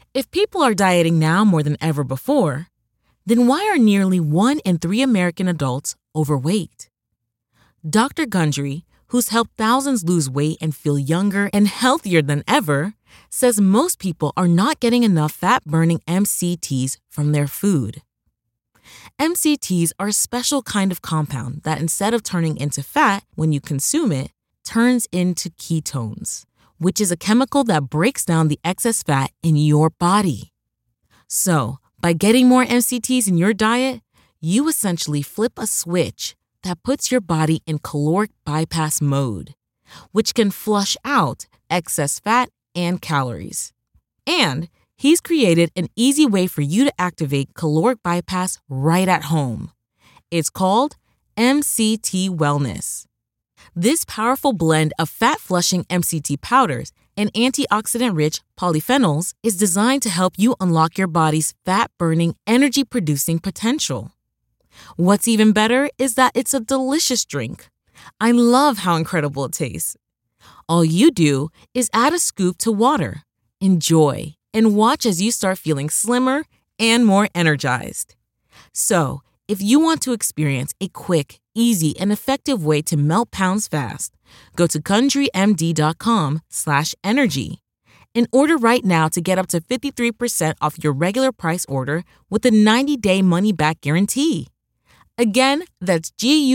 If people are dieting now more than ever before, then why are nearly 1 in 3 American adults overweight? Dr. Gundry, who's helped thousands lose weight and feel younger and healthier than ever, says most people are not getting enough fat-burning MCTs from their food. MCTs are a special kind of compound that instead of turning into fat when you consume it, turns into ketones, which is a chemical that breaks down the excess fat in your body. So, by getting more MCTs in your diet, you essentially flip a switch that puts your body in caloric bypass mode, which can flush out excess fat and calories. And he's created an easy way for you to activate caloric bypass right at home. It's called MCT Wellness. This powerful blend of fat-flushing MCT powders and antioxidant-rich polyphenols is designed to help you unlock your body's fat-burning, energy-producing potential. What's even better is that it's a delicious drink. I love how incredible it tastes. All you do is add a scoop to water, enjoy, and watch as you start feeling slimmer and more energized. So, if you want to experience a quick, easy, and effective way to melt pounds fast, go to GundryMD.com/energy and order right now to get up to 53% off your regular price order with a 90-day money-back guarantee. Again, that's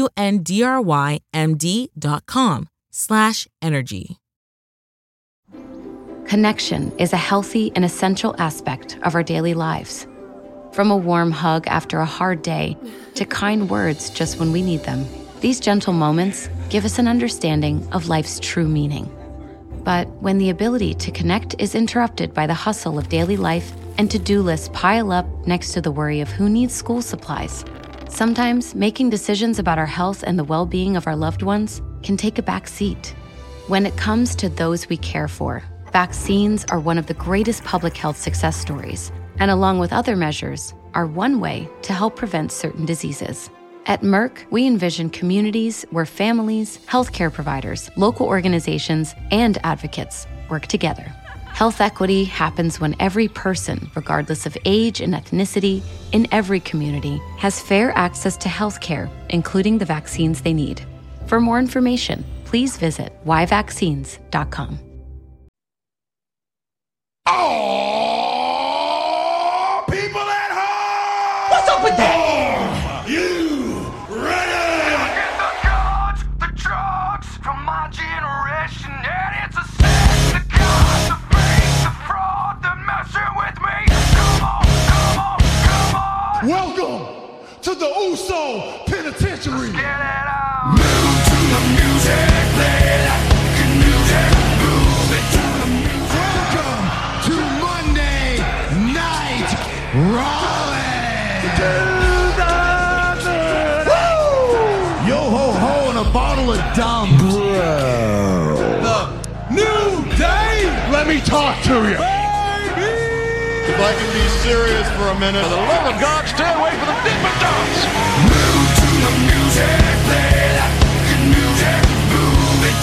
GUNDRYMD.com/energy. Connection is a healthy and essential aspect of our daily lives. From a warm hug after a hard day to kind words just when we need them, these gentle moments give us an understanding of life's true meaning. But when the ability to connect is interrupted by the hustle of daily life and to-do lists pile up next to the worry of who needs school supplies, sometimes making decisions about our health and the well-being of our loved ones can take a back seat. When it comes to those we care for, vaccines are one of the greatest public health success stories, and along with other measures, are one way to help prevent certain diseases. At Merck, we envision communities where families, healthcare providers, local organizations, and advocates work together. Health equity happens when every person, regardless of age and ethnicity, in every community, has fair access to healthcare, including the vaccines they need. For more information, please visit whyvaccines.com. Oh, people at home! What's up with that? You ready? Get the gods, the drugs from my generation, and it's a sin. The gods, the fake, the fraud, the messing with me. Come on, come on, come on. Welcome to the Uso Penitentiary. Get it out. Move to the music, play that fucking music. Move it to the music. Welcome to Monday Night Raleigh. Yo ho ho and a bottle of dumb, bro. The new day. Let me talk to you. If I can be serious for a minute. For the love of God, stay away from the Dippin' Dots. Move to the music, play that fucking music. Move it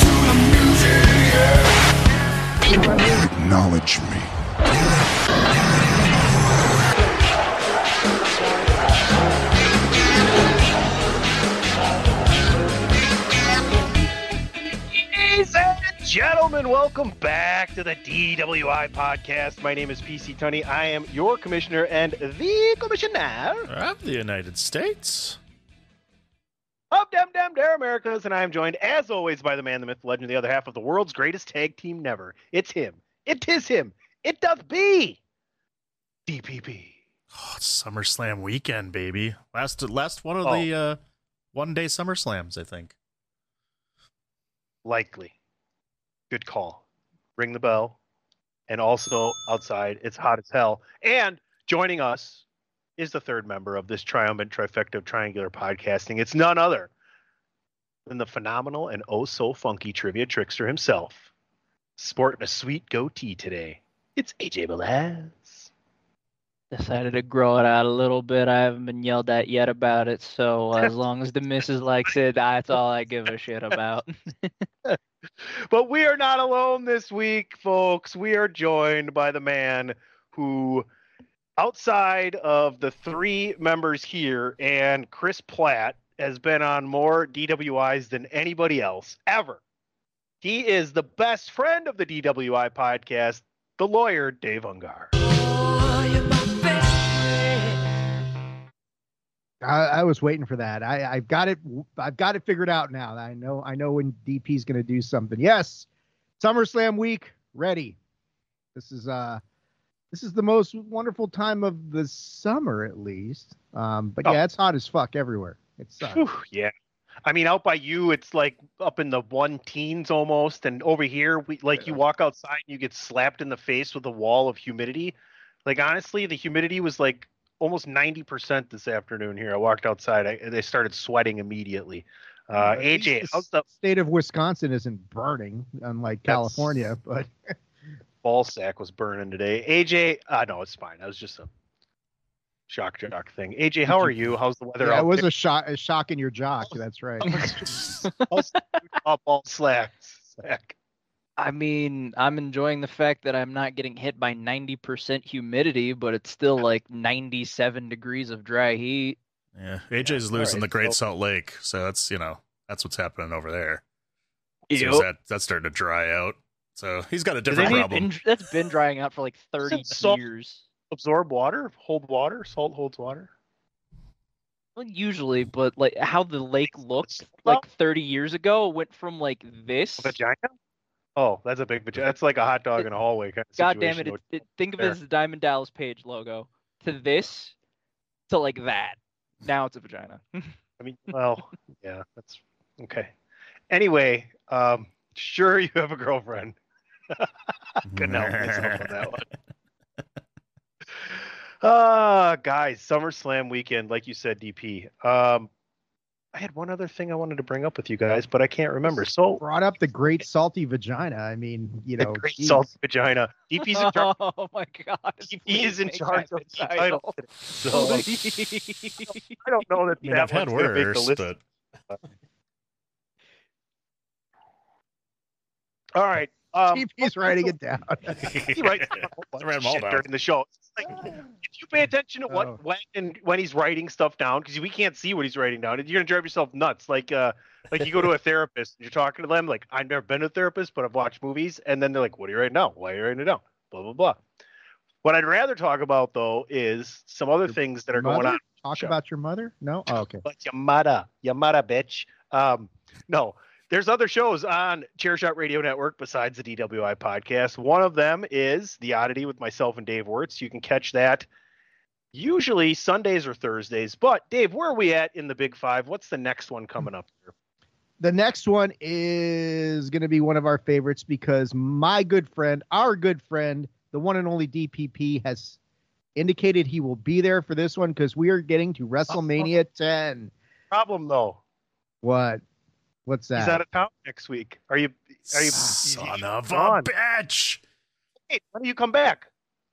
to the music, yeah. Acknowledge me. Ladies and gentlemen, welcome back to the DWI podcast. My name is PC Tunney. I am your commissioner and the commissioner Of the United States. of Dem Dare Americas, and I am joined, as always, by the man, the myth, the legend, the other half of the world's greatest tag team never. It's him. It is him. It doth be DPP. Oh, it's SummerSlam weekend, baby. Last one of the one-day SummerSlams, I think. Likely. Good call. Ring the bell. And also outside, it's hot as hell. And joining us is the third member of this triumphant trifecta of triangular podcasting. It's none other than the phenomenal and oh so funky trivia trickster himself. Sporting a sweet goatee today. It's AJ Belaz. Decided to grow it out a little bit. I haven't been yelled at yet about it, so as long as the missus likes it, that's all I give a shit about. But we are not alone this week, folks. We are joined by the man who, outside of the 3 members here and Chris Platt, has been on more DWIs than anybody else ever. He is the best friend of the DWI podcast, the lawyer, Dave Ungar. I was waiting for that. I've got it figured out now. I know when DP's going to do something. Yes, SummerSlam week ready. This is the most wonderful time of the summer, at least. But yeah, it's hot as fuck everywhere. It sucks. Whew, yeah. I mean, out by you, it's like up in the 1 teens almost, and over here, you walk outside and you get slapped in the face with a wall of humidity. Like, honestly, the humidity was like almost 90% this afternoon here. I walked outside, they started sweating immediately. AJ, how's the state of Wisconsin isn't burning, unlike California, but ball sack was burning today. AJ, no, it's fine. That was just a shock jock thing. AJ, how are you? How's the weather? Yeah, it was a shock in your jock. That's right. Ball sack. I mean, I'm enjoying the fact that I'm not getting hit by 90% humidity, but it's still like 97 degrees of dry heat. Yeah, AJ's losing the Great Salt Lake, so that's what's happening over there. So that's starting to dry out. So he's got a different problem. That's been drying out for like 30 years. Absorb water, hold water, salt holds water. Well, usually, but like how the lake looked like 30 years ago went from like this. Vagina? Oh, that's a big vagina. That's like a hot dog in a hallway kind of God situation. damn it. Think of it as the Diamond Dallas Page logo. To this, to like that. Now it's a vagina. I mean, well, yeah, that's okay. Anyway, sure you have a girlfriend. Couldn't help myself on that one. Guys, SummerSlam weekend, like you said, DP. I had one other thing I wanted to bring up with you guys, but I can't remember. So brought up the great salty vagina. I mean, the great salty vagina. DP's in charge. Oh my God! DP is in charge of the title. So I don't know that I've had worse, but all right. DP's writing it down. He writes during the show. Like, if you pay attention to when he's writing stuff down, because we can't see what he's writing down, you're gonna drive yourself nuts. Like you go to a therapist and you're talking to them, like, I've never been to a therapist, but I've watched movies, and then they're like, what are you writing down? Why are you writing it down? Blah blah blah. What I'd rather talk about though is some other things that are going on. Talk about your mother? No? Oh, okay. But your mother, bitch. No. There's other shows on Chairshot Radio Network besides the DWI podcast. One of them is The Oddity with myself and Dave Wirtz. You can catch that usually Sundays or Thursdays. But, Dave, where are we at in the Big Five? What's the next one coming up here? The next one is going to be one of our favorites because our good friend, the one and only DPP, has indicated he will be there for this one because we are getting to WrestleMania 10. Problem, though. What? What's that? He's out of town next week. Are you son of a bitch? Hey, when do you come back?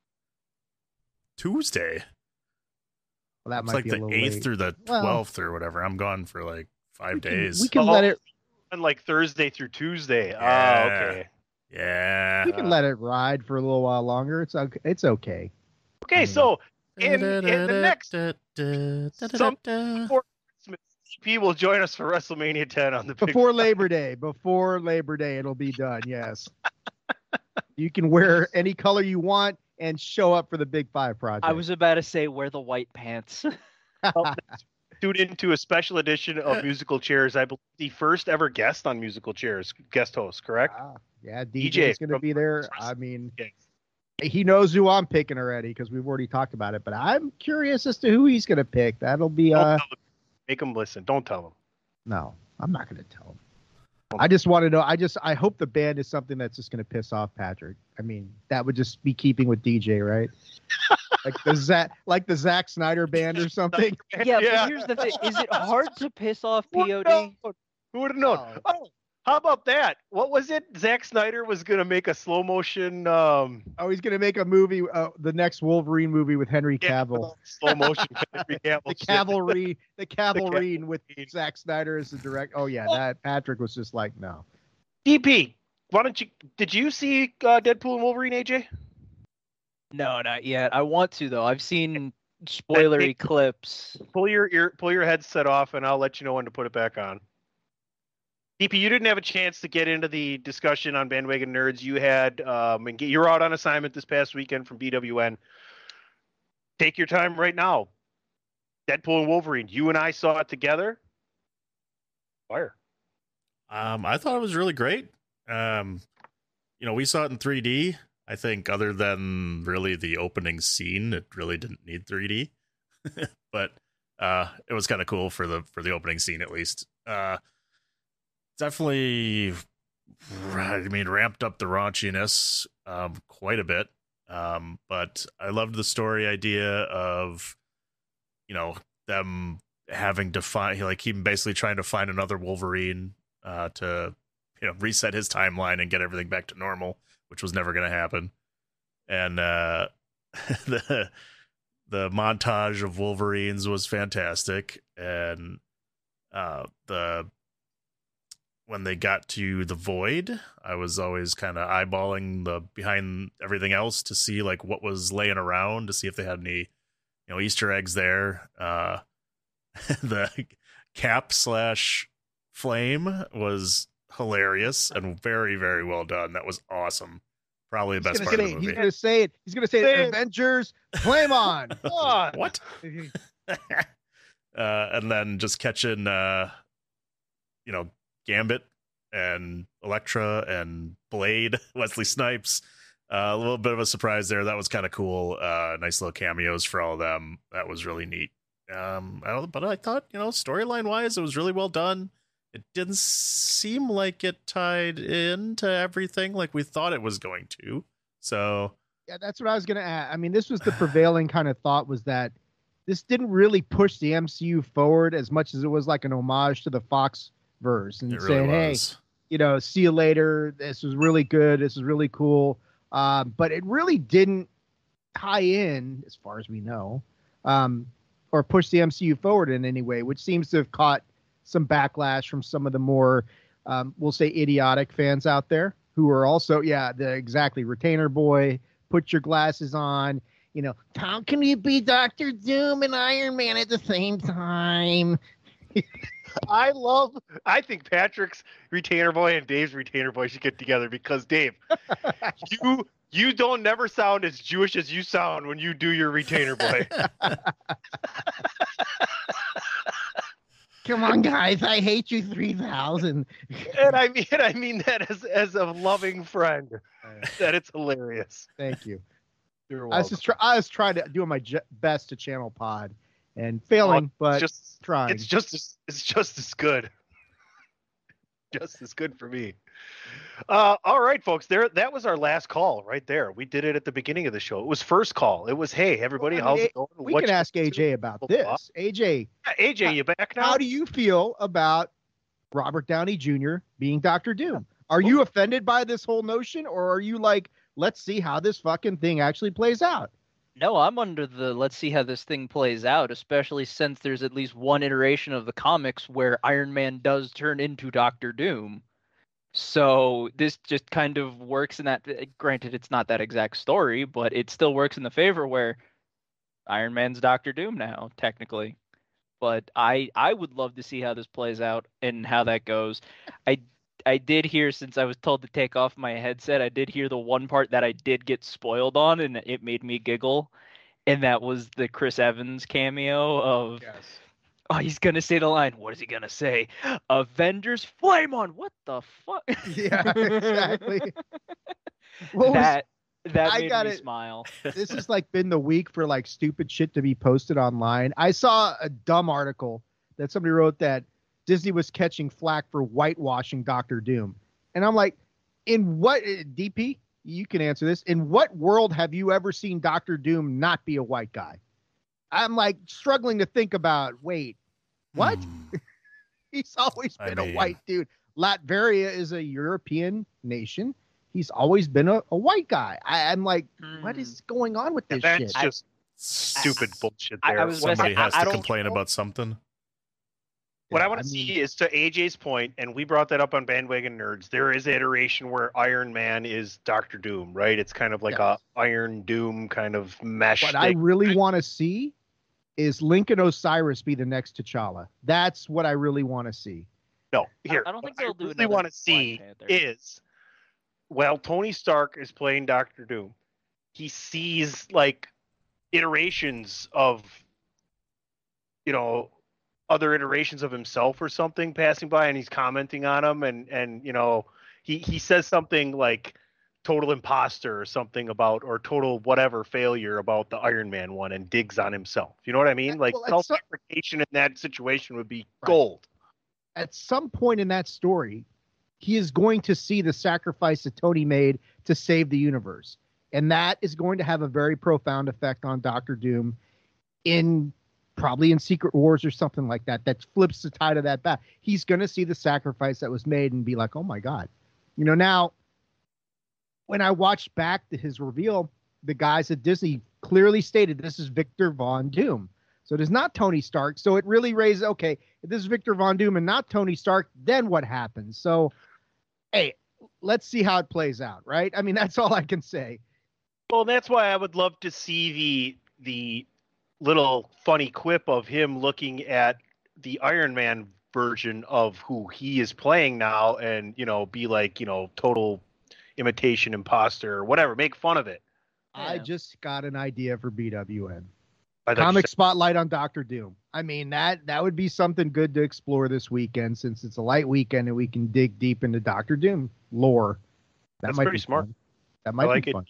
Tuesday. Well, that it's might like be the a little 8th late. through the 12th or whatever. I'm gone for like 5 days. We can let it on like Thursday through Tuesday. Yeah. Oh, okay. Yeah. We can let it ride for a little while longer. It's okay. It's okay. Okay, so in the next before Christmas, DP will join us for WrestleMania 10 on the before Labor Day. Before Labor Day, it'll be done. Yes. You can wear any color you want and show up for the Big Five project. I was about to say wear the white pants. Tune into a special edition of Musical Chairs. I believe the first ever guest on Musical Chairs, guest host, correct? Yeah, DJ is going to be there. I mean, he knows who I'm picking already because we've already talked about it. But I'm curious as to who he's going to pick. That'll be Make him listen. Don't tell him. No, I'm not going to tell him. I just want to know. I hope the band is something that's just going to piss off Patrick. I mean, that would just be keeping with DJ, right? like the Zack Snyder band or something. Yeah, but here's the thing: is it hard to piss off POD? Who would have known? Oh, how about that? What was it? Zack Snyder was going to make a slow motion. He's going to make a movie, the next Wolverine movie with Henry Cavill. Slow motion Henry Cavill. the cavalry with Zack Snyder as the director. Oh yeah, that Patrick was just like, no. DP, why don't you? Did you see Deadpool and Wolverine, AJ? No, not yet. I want to though. I've seen spoilery clips. Pull your headset off, and I'll let you know when to put it back on. DP, you didn't have a chance to get into the discussion on Bandwagon Nerds. You had, you were out on assignment this past weekend from BWN. Take your time right now. Deadpool and Wolverine. You and I saw it together. Fire. I thought it was really great. We saw it in 3D. I think other than really the opening scene, it really didn't need 3D. But it was kind of cool for the opening scene at least. Definitely, ramped up the raunchiness quite a bit. But I loved the story idea of, them having to find, him basically trying to find another Wolverine to, reset his timeline and get everything back to normal, which was never going to happen. And the montage of Wolverines was fantastic. And when they got to the Void, I was always kind of eyeballing the behind everything else to see what was laying around, to see if they had any, Easter eggs there. The Cap/Flame was hilarious and very, very well done. That was awesome. Probably the best part of the movie. He's going to say it. He's going to say it. Avengers, flame on. What? And then just catching, Gambit and Elektra and Blade, Wesley Snipes. A little bit of a surprise there. That was kind of cool. Nice little cameos for all of them. That was really neat. But I thought, storyline wise, it was really well done. It didn't seem like it tied into everything like we thought it was going to. So yeah, that's what I was going to add. I mean, this was the prevailing kind of thought, was that this didn't really push the MCU forward as much as it was like an homage to the Fox verse and saying, hey, see you later. This was really good. This is really cool. But it really didn't tie in, as far as we know, or push the MCU forward in any way, which seems to have caught some backlash from some of the more, we'll say, idiotic fans out there who are also, exactly, Retainer Boy, put your glasses on. How can you be Dr. Doom and Iron Man at the same time? I think Patrick's Retainer Boy and Dave's Retainer Boy should get together, because Dave, you don't never sound as Jewish as you sound when you do your Retainer Boy. Come on, guys! I hate you 3000. And I mean that as a loving friend. That it's hilarious. Thank you. You're welcome. I was trying to do my best to channel Pod and failing, but trying. It's just as good. Just as good for me. All right, folks. That was our last call right there. We did it at the beginning of the show. It was first call. It was, hey, everybody, how's it going? We can ask AJ about this. AJ, you back now? How do you feel about Robert Downey Jr. being Dr. Doom? Are you offended by this whole notion, or are you like, let's see how this fucking thing actually plays out? No, I'm under the let's see how this thing plays out, especially since there's at least one iteration of the comics where Iron Man does turn into Dr. Doom. So this just kind of works in that. Granted, it's not that exact story, but it still works in the favor where Iron Man's Dr. Doom now, technically. But I would love to see how this plays out and how that goes. I did hear, since I was told to take off my headset, I did hear the one part that I did get spoiled on, and it made me giggle. And that was the Chris Evans cameo of, oh, he's going to say the line. What is he going to say? Avengers Flame on. What the fuck? Yeah, exactly. That made me smile. This has been the week for stupid shit to be posted online. I saw a dumb article that somebody wrote that Disney was catching flack for whitewashing Dr. Doom. And I'm like, in what, DP, you can answer this. In what world have you ever seen Dr. Doom not be a white guy? I'm struggling to think about, wait, what? He's always been a white dude. Latveria is a European nation. He's always been a white guy. I'm like, what is going on with this shit? That's just stupid bullshit there. Somebody has to complain about something. What I want to see is, to AJ's point, and we brought that up on Bandwagon Nerds, there is an iteration where Iron Man is Doctor Doom, right? It's kind of like a Iron Doom kind of mesh. What I really want to see is Lincoln Osiris be the next T'Challa. That's what I really want to see. No, here. I don't think what they'll do I really want to see is, while Tony Stark is playing Doctor Doom, he sees like iterations of, other iterations of himself or something passing by, and he's commenting on them, and he says something like total imposter or something about, or total whatever failure about the Iron Man one, and digs on himself. You know what I mean? Like, self-deprecation in that situation would be gold. At some point in that story, he is going to see the sacrifice that Tony made to save the universe, and that is going to have a very profound effect on Doctor Doom probably in Secret Wars or something like that flips the tide of that back. He's going to see the sacrifice that was made and be like, oh my God. Now, when I watched back to his reveal, the guys at Disney clearly stated this is Victor Von Doom. So it is not Tony Stark. So it really raises, okay, if this is Victor Von Doom and not Tony Stark, then what happens? So, hey, let's see how it plays out, right? I mean, that's all I can say. Well, that's why I would love to see the little funny quip of him looking at the Iron Man version of who he is playing now, and be like, total imitation imposter or whatever, make fun of it. I just got an idea for BWN. Comic Spotlight on Doctor Doom. I mean, that would be something good to explore this weekend, since it's a light weekend and we can dig deep into Doctor Doom lore. That's might pretty be smart. Fun. That might be fun.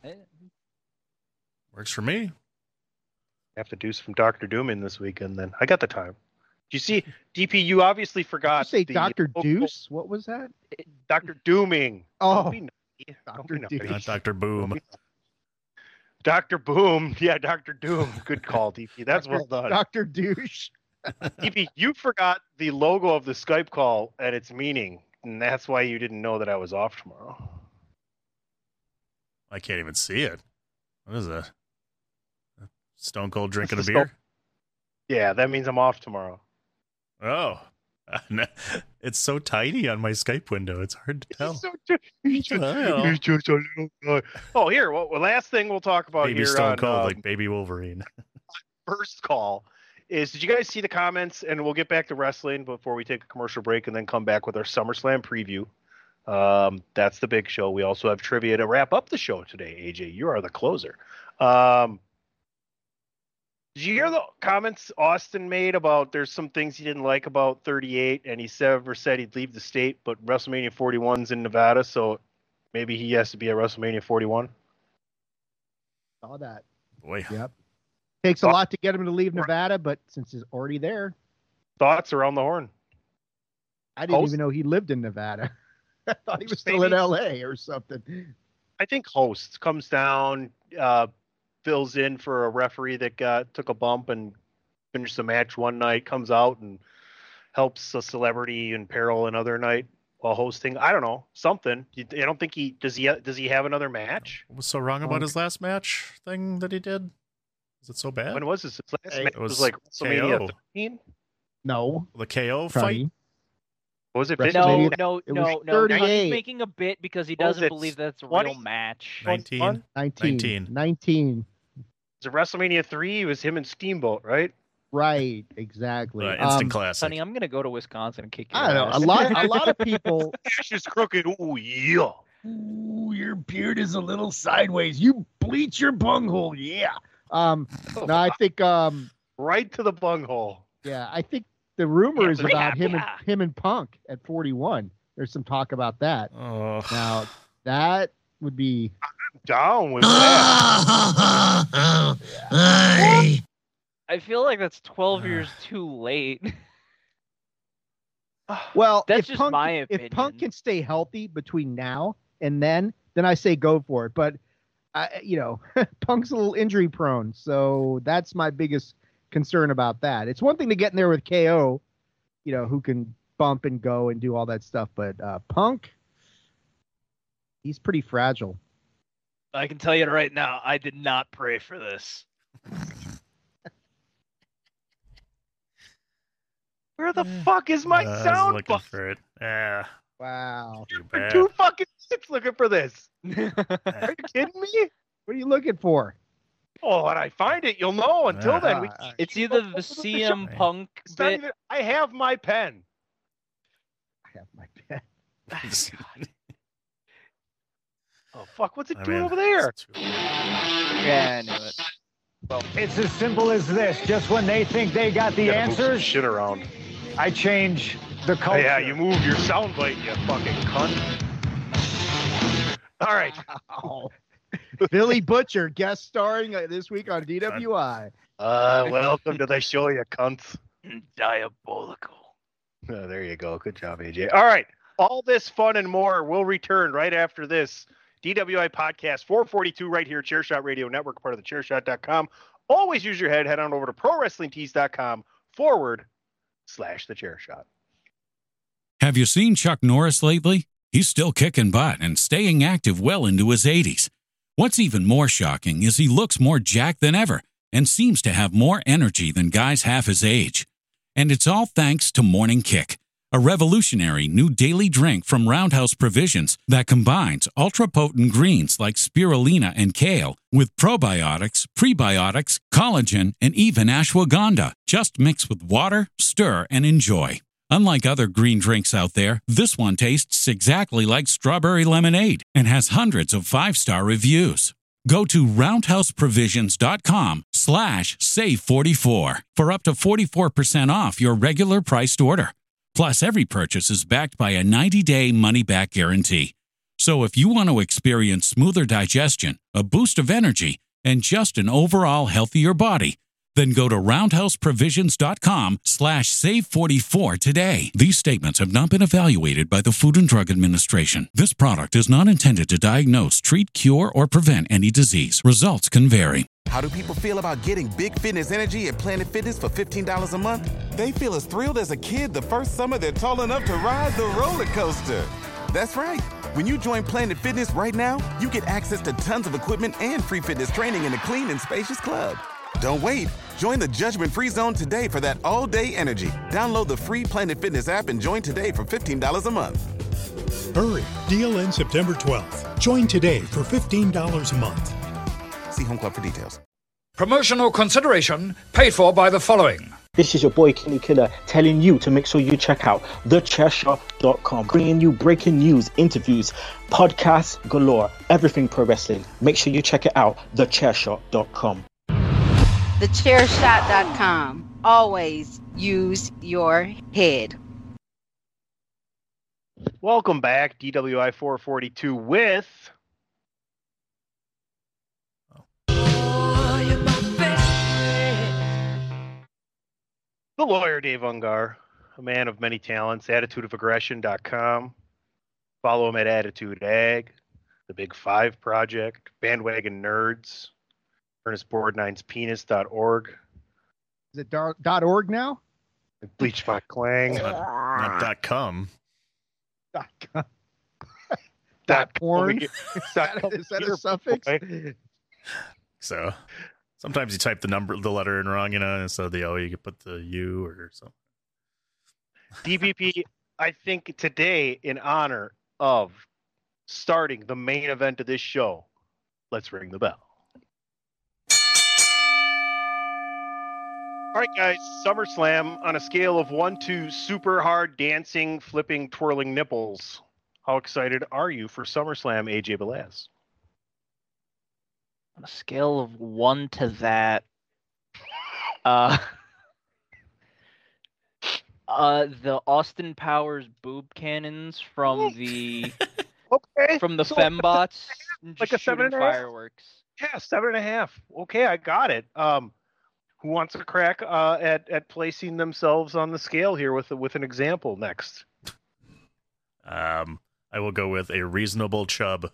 Works for me. Have to do some Doctor Doom in this weekend then. I got the time. Do you see, DP, you obviously forgot. Did you say Dr. Deuce? What was that? Dr. Dooming. Oh, Dr. Deuce. Not Dr. Boom. Dr. Boom. Yeah, Dr. Doom. Good call, DP. That's well done. Dr. Douche. DP, you forgot the logo of the Skype call and its meaning, and that's why you didn't know that I was off tomorrow. I can't even see it. What is that? Stone Cold drinking a beer? Yeah, that means I'm off tomorrow. Oh. It's so tiny on my Skype window. It's hard to tell. He's just a little guy. Oh, here. Well, last thing we'll talk about Baby here Stone on, Cold, like Baby Wolverine. First call is, did you guys see the comments? And we'll get back to wrestling before we take a commercial break and then come back with our SummerSlam preview. That's the big show. We also have trivia to wrap up the show today. AJ, you are the closer. Did you hear the comments Austin made about there's some things he didn't like about 38, and he said he'd leave the state, but WrestleMania 41's in Nevada, so maybe he has to be at WrestleMania 41? Saw that. Boy. Yep. Takes a lot to get him to leave Nevada, but since he's already there. Thoughts around the horn? I didn't even know he lived in Nevada. I thought he was still in L.A. or something. I think hosts comes down, fills in for a referee that took a bump and finished the match one night, comes out and helps a celebrity in peril another night while hosting. I don't know, something. I don't think does he have another match? What was so wrong about his last match thing that he did? Is it so bad? When was this? His last match was like WrestleMania 13? No. The KO fight? Was it? No. 38. He's making a bit because he doesn't believe that's a real match. 19. Was it WrestleMania 3? It was him and Steamboat, right? Right, exactly. Instant classic. Sonny, I'm gonna go to Wisconsin and kick your I don't know. ass. A lot of people. Ash is crooked. Oh yeah. Ooh, your beard is a little sideways. You bleach your bunghole. Yeah. No, I think right to the bunghole. Yeah, I think the rumor is about him and Punk at 41. There's some talk about that. Oh. Now that would be down with that. I feel like that's 12 years too late. Well, that's if just Punk, my opinion. If Punk can stay healthy between now and then I say go for it. But Punk's a little injury prone, so that's my biggest concern about that. It's one thing to get in there with KO, who can bump and go and do all that stuff, but Punk, he's pretty fragile. I can tell you right now, I did not pray for this. Where the fuck is my I was sound looking button? for it. Yeah. Wow. Too For bad. 2 fucking minutes looking for this. Are you kidding me? What are you looking for? Oh, when I find it, you'll know. Until then, we It's either the CM show. Punk It's not bit. even- I have my pen. I have my pen. Oh fuck! What's it I doing mean, over there? Yeah, I knew it. It's as simple as this. Just when they think they got the Gotta move some answers, shit around. I change the Oh, culture. yeah, you move your soundbite, you fucking cunt. All right. Wow. Billy Butcher guest starring this week on DWI. Welcome to the show, you cunts. Diabolical. Oh, there you go. Good job, AJ. All right. All this fun and more will return right after this DWI podcast 442 right here, Chairshot Radio Network, part of the Chairshot.com. Always use your head. Head on over to ProWrestlingTees.com/theChairShot. Have you seen Chuck Norris lately? He's still kicking butt and staying active well into his 80s. What's even more shocking is he looks more jacked than ever and seems to have more energy than guys half his age. And it's all thanks to Morning Kick, a revolutionary new daily drink from Roundhouse Provisions that combines ultra-potent greens like spirulina and kale with probiotics, prebiotics, collagen, and even ashwagandha. Just mix with water, stir, and enjoy. Unlike other green drinks out there, this one tastes exactly like strawberry lemonade and has hundreds of 5-star reviews. Go to roundhouseprovisions.com/save44 for up to 44% off your regular priced order. Plus, every purchase is backed by a 90-day money-back guarantee. So if you want to experience smoother digestion, a boost of energy, and just an overall healthier body, then go to roundhouseprovisions.com/save44 today. These statements have not been evaluated by the Food and Drug Administration. This product is not intended to diagnose, treat, cure, or prevent any disease. Results can vary. How do people feel about getting Big Fitness Energy at Planet Fitness for $15 a month? They feel as thrilled as a kid the first summer they're tall enough to ride the roller coaster. That's right. When you join Planet Fitness right now, you get access to tons of equipment and free fitness training in a clean and spacious club. Don't wait. Join the judgment-free zone today for that all-day energy. Download the free Planet Fitness app and join today for $15 a month. Hurry. Deal ends September 12th. Join today for $15 a month. See Home Club for details. Promotional consideration paid for by the following. This is your boy Kenny Killer telling you to make sure you check out thechairshot.com, bringing you breaking news, interviews, podcasts galore, everything pro wrestling. Make sure you check it out, thechairshot.com. Thechairshot.com. Always use your head. Welcome back, DWI 442 with the lawyer Dave Ungar, a man of many talents, attitudeofaggression.com. Follow him at Attitude Ag, The Big Five Project, Bandwagon Nerds, ErnestBoard9'sPenis.org. Is it .org now? Bleachbot Clang. Not .com. .com. .porn. Is that a suffix? So sometimes you type the letter in wrong, instead of the O, you can put the U or something. DPP, I think today, in honor of starting the main event of this show, let's ring the bell. All right, guys, SummerSlam on a scale of 1 to super hard dancing, flipping, twirling nipples. How excited are you for SummerSlam, AJ Belaz? On a scale of 1 to that, the Austin Powers boob cannons from the fembots, like a 7.5 fireworks. Yeah, 7.5. Okay, I got it. Who wants a crack at placing themselves on the scale here with an example next? I will go with a reasonable chub.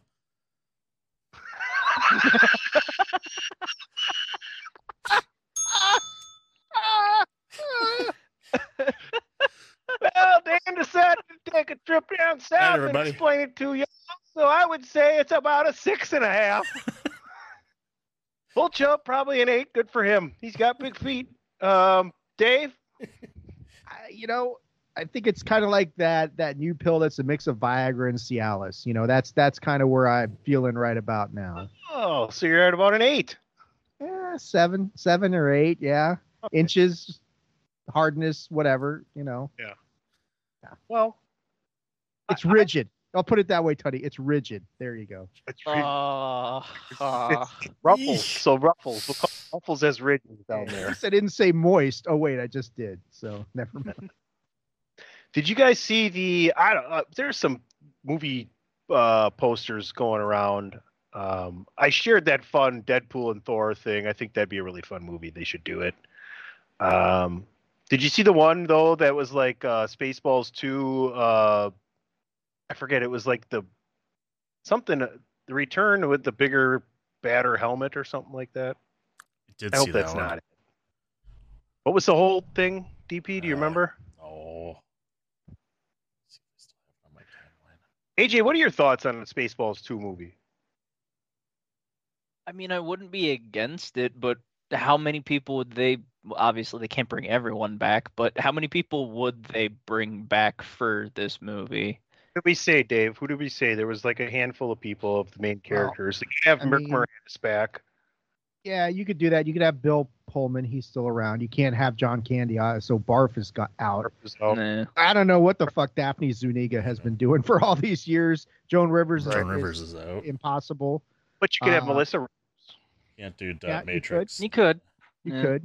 Well, Dan decided to take a trip down south and explain it to you. So I would say it's about a 6.5. Full chub, probably an 8. Good for him. He's got big feet. Dave? I think it's kind of like that new pill that's a mix of Viagra and Cialis. That's kind of where I'm feeling right about now. Oh, so you're at about an 8. Yeah, 7 or 8. Yeah, Okay. inches, hardness, whatever. Yeah. Well, it's rigid. I'll put it that way, Tuddy. It's rigid. There you go. It's Ruffles. So Ruffles. We'll call Ruffles as rigid down there. I didn't say moist. Oh wait, I just did. So never mind. Did you guys see there's some movie posters going around. I shared that fun Deadpool and Thor thing. I think that'd be a really fun movie. They should do it. Did you see the one though that was like Spaceballs 2? I forget. It was like the return with the bigger, badder helmet or something like that. I hope that's not it. What was the whole thing, DP? Do you remember? Oh. AJ, what are your thoughts on the Spaceballs 2 movie? I mean, I wouldn't be against it, but how many people would they? Obviously, they can't bring everyone back, but how many people would they bring back for this movie? Who did we say, Dave? Who did we say? There was like a handful of people of the main characters. They could have Moranis back. Yeah, you could do that. You could have Bill Pullman. He's still around. You can't have John Candy. So Barf has got out. Nah. I don't know what the fuck Daphne Zuniga has been doing for all these years. Joan Rivers is out. Impossible. But you could have Melissa. Can't do Yeah, Matrix. You could. You could.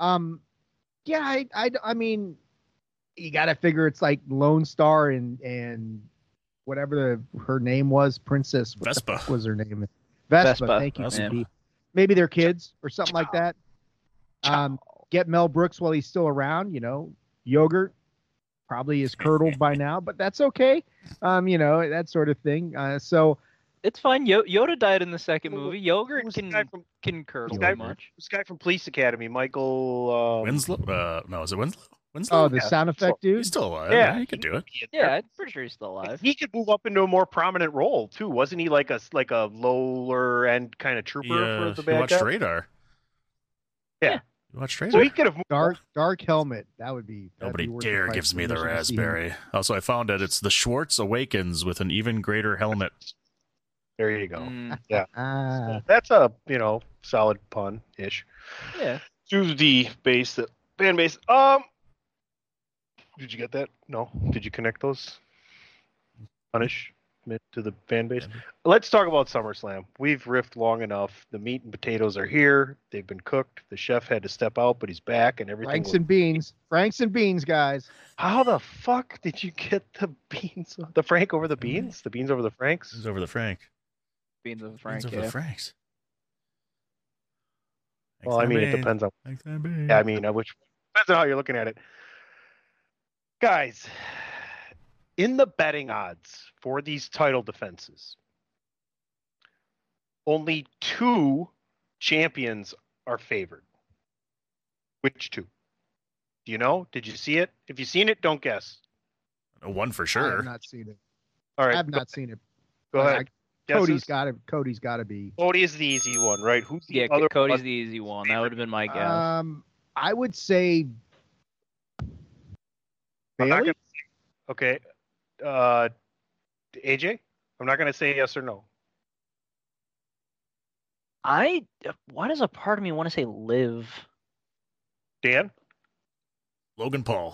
Yeah, I mean, you got to figure it's like Lone Star and whatever her name was, Princess. What Vespa. the fuck was her name? Vespa. Thank you. Vespa. Maybe they're kids or something like that. Get Mel Brooks while he's still around. Yogurt probably is curdled by now, but that's okay. That sort of thing. So it's fine. Yoda died in the second movie. Yogurt can curdle too much. This guy from Police Academy, Michael Winslow. No, is it Winslow? Oh, the sound effect dude. He's still alive. Yeah, he could do it. Yeah, I'm pretty sure he's still alive. He could move up into a more prominent role too, wasn't he? Like a lower end kind of trooper for the bad he watched guy? Radar. Yeah. You watched Radar. So he could have moved dark helmet. That'd be Nobody worth dare the gives me the price to see him. raspberry. Also, I found that it's the Schwartz Awakens with an even greater helmet. There you go. Yeah. Ah. So that's a solid pun ish. Yeah. To the fan base. Did you get that? No. Did you connect those? Punish to the fan base. Let's talk about SummerSlam. We've riffed long enough. The meat and potatoes are here. They've been cooked. The chef had to step out, but he's back and everything. Franks and beans, guys. How the fuck did you get the beans? The Frank over the beans? The beans over the Franks? Beans over the Frank. Beans of the Frank. Beans over the Franks. Well, I mean, it depends on. Yeah, I mean, depends on how you're looking at it. Guys, in the betting odds for these title defenses, only 2 champions are favored. Which 2? Do you know? Did you see it? If you've seen it, don't guess. One for I sure. have not seen it. All right. I have not seen it. Go ahead. Cody's got to be. Cody is the easy one, right? Who's the other Cody's one? the easy one. That would have been my guess. I would say I'm not Bailey. gonna say, okay. AJ? I'm not going to say yes or no. Why does a part of me want to say Liv? Dan? Logan Paul.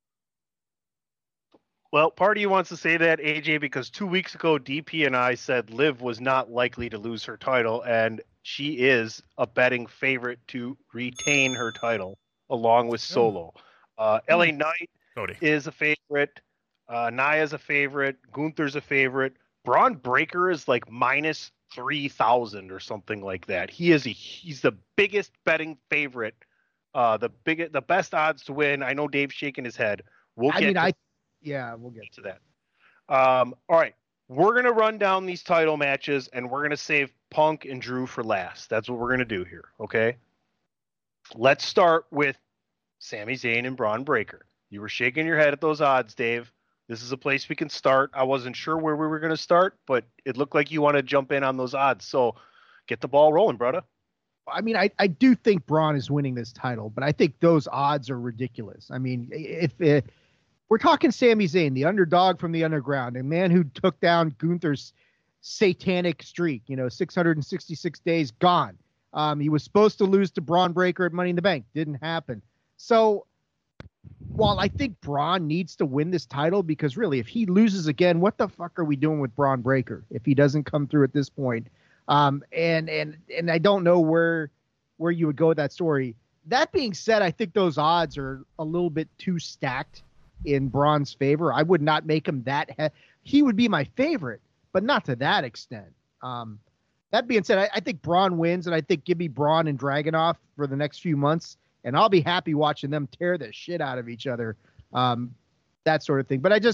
Well, part of you wants to say that, AJ, because 2 weeks ago, DP and I said Liv was not likely to lose her title, and she is a betting favorite to retain her title, along with Solo. LA Knight is a favorite. Naya's a favorite. Gunther's a favorite. Braun Breaker is like minus 3,000 or something like that. He's the biggest betting favorite. The best odds to win. I know Dave's shaking his head. We'll get to that. All right. We're going to run down these title matches, and we're going to save Punk and Drew for last. That's what we're going to do here, okay? Let's start with Sami Zayn and Braun Breaker. You were shaking your head at those odds, Dave. This is a place we can start. I wasn't sure where we were going to start, but it looked like you want to jump in on those odds. So get the ball rolling, brother. I mean, I do think Braun is winning this title, but I think those odds are ridiculous. I mean, if we're talking Sami Zayn, the underdog from the underground, a man who took down Gunther's satanic streak, 666 days gone. He was supposed to lose to Braun Breaker at Money in the Bank. Didn't happen. So while I think Braun needs to win this title, because really, if he loses again, what the fuck are we doing with Braun Breaker if he doesn't come through at this point? And I don't know where you would go with that story. That being said, I think those odds are a little bit too stacked in Braun's favor. I would not make him that. He would be my favorite, but not to that extent. That being said, I think Braun wins, and I think give me Braun and Dragunov for the next few months, and I'll be happy watching them tear the shit out of each other, that sort of thing. But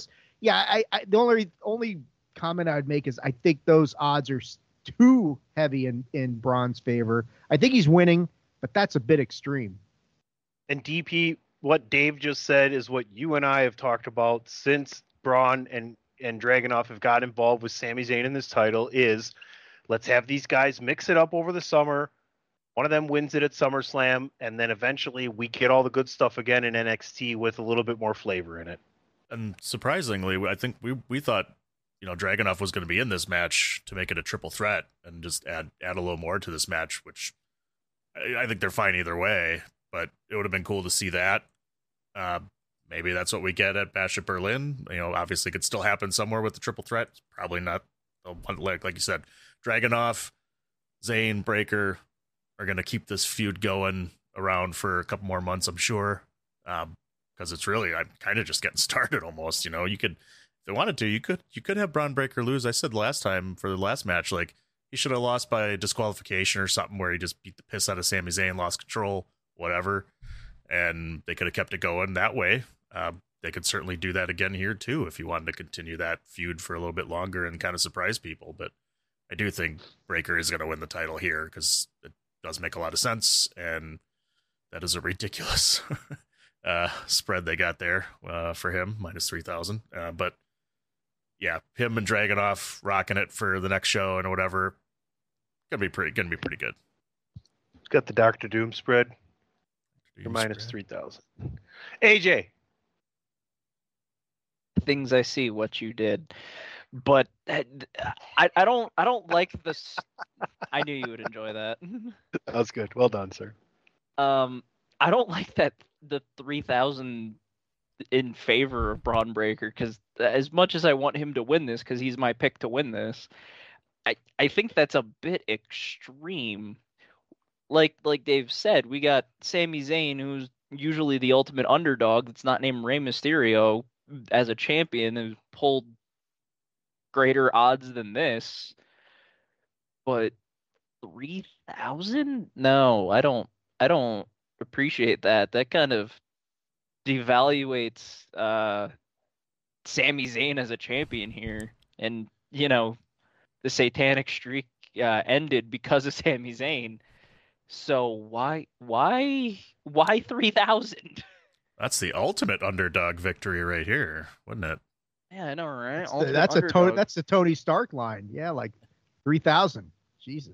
the only comment I would make is I think those odds are too heavy in Braun's favor. I think he's winning, but that's a bit extreme. And DP, what Dave just said is what you and I have talked about since Braun and Dragunov have got involved with Sami Zayn in this title is let's have these guys mix it up over the summer. One of them wins it at SummerSlam, and then eventually we get all the good stuff again in NXT with a little bit more flavor in it. And surprisingly, I think we thought, Dragunov was going to be in this match to make it a triple threat and just add a little more to this match, which I think they're fine either way, but it would have been cool to see that. Maybe that's what we get at Bash at Berlin. Obviously it could still happen somewhere with the triple threat. It's probably not, like you said, Dragunov, Zayn, Breaker are going to keep this feud going around for a couple more months, I'm sure. Because it's really, I'm kind of just getting started almost. You could, if they wanted to, you could have Braun Breaker lose. I said last time for the last match, like he should have lost by disqualification or something where he just beat the piss out of Sami Zayn, lost control, whatever. And they could have kept it going that way. They could certainly do that again here too if you wanted to continue that feud for a little bit longer and kind of surprise people. But I do think Breaker is going to win the title here because it does make a lot of sense, and that is a ridiculous spread they got there for him, minus 3,000. But yeah, him and Dragunov rocking it for the next show and whatever, gonna be pretty good. Got the Dr. Doom spread. You're minus 3,000. AJ. Things I see what you did, but I don't like this. I knew you would enjoy that. That was good. Well done, sir. I don't like that the 3,000 in favor of Braun Breaker, because as much as I want him to win this, because he's my pick to win this, I think that's a bit extreme. Like Dave said, we got Sami Zayn, who's usually the ultimate underdog that's not named Rey Mysterio, as a champion, who's pulled greater odds than this. But 3,000? No, I don't appreciate that. That kind of devaluates Sami Zayn as a champion here. And, the satanic streak ended because of Sami Zayn. So why 3,000? That's the ultimate underdog victory right here, wouldn't it? Yeah, I know, right? That's the Tony Stark line. Yeah, like 3,000. Jesus.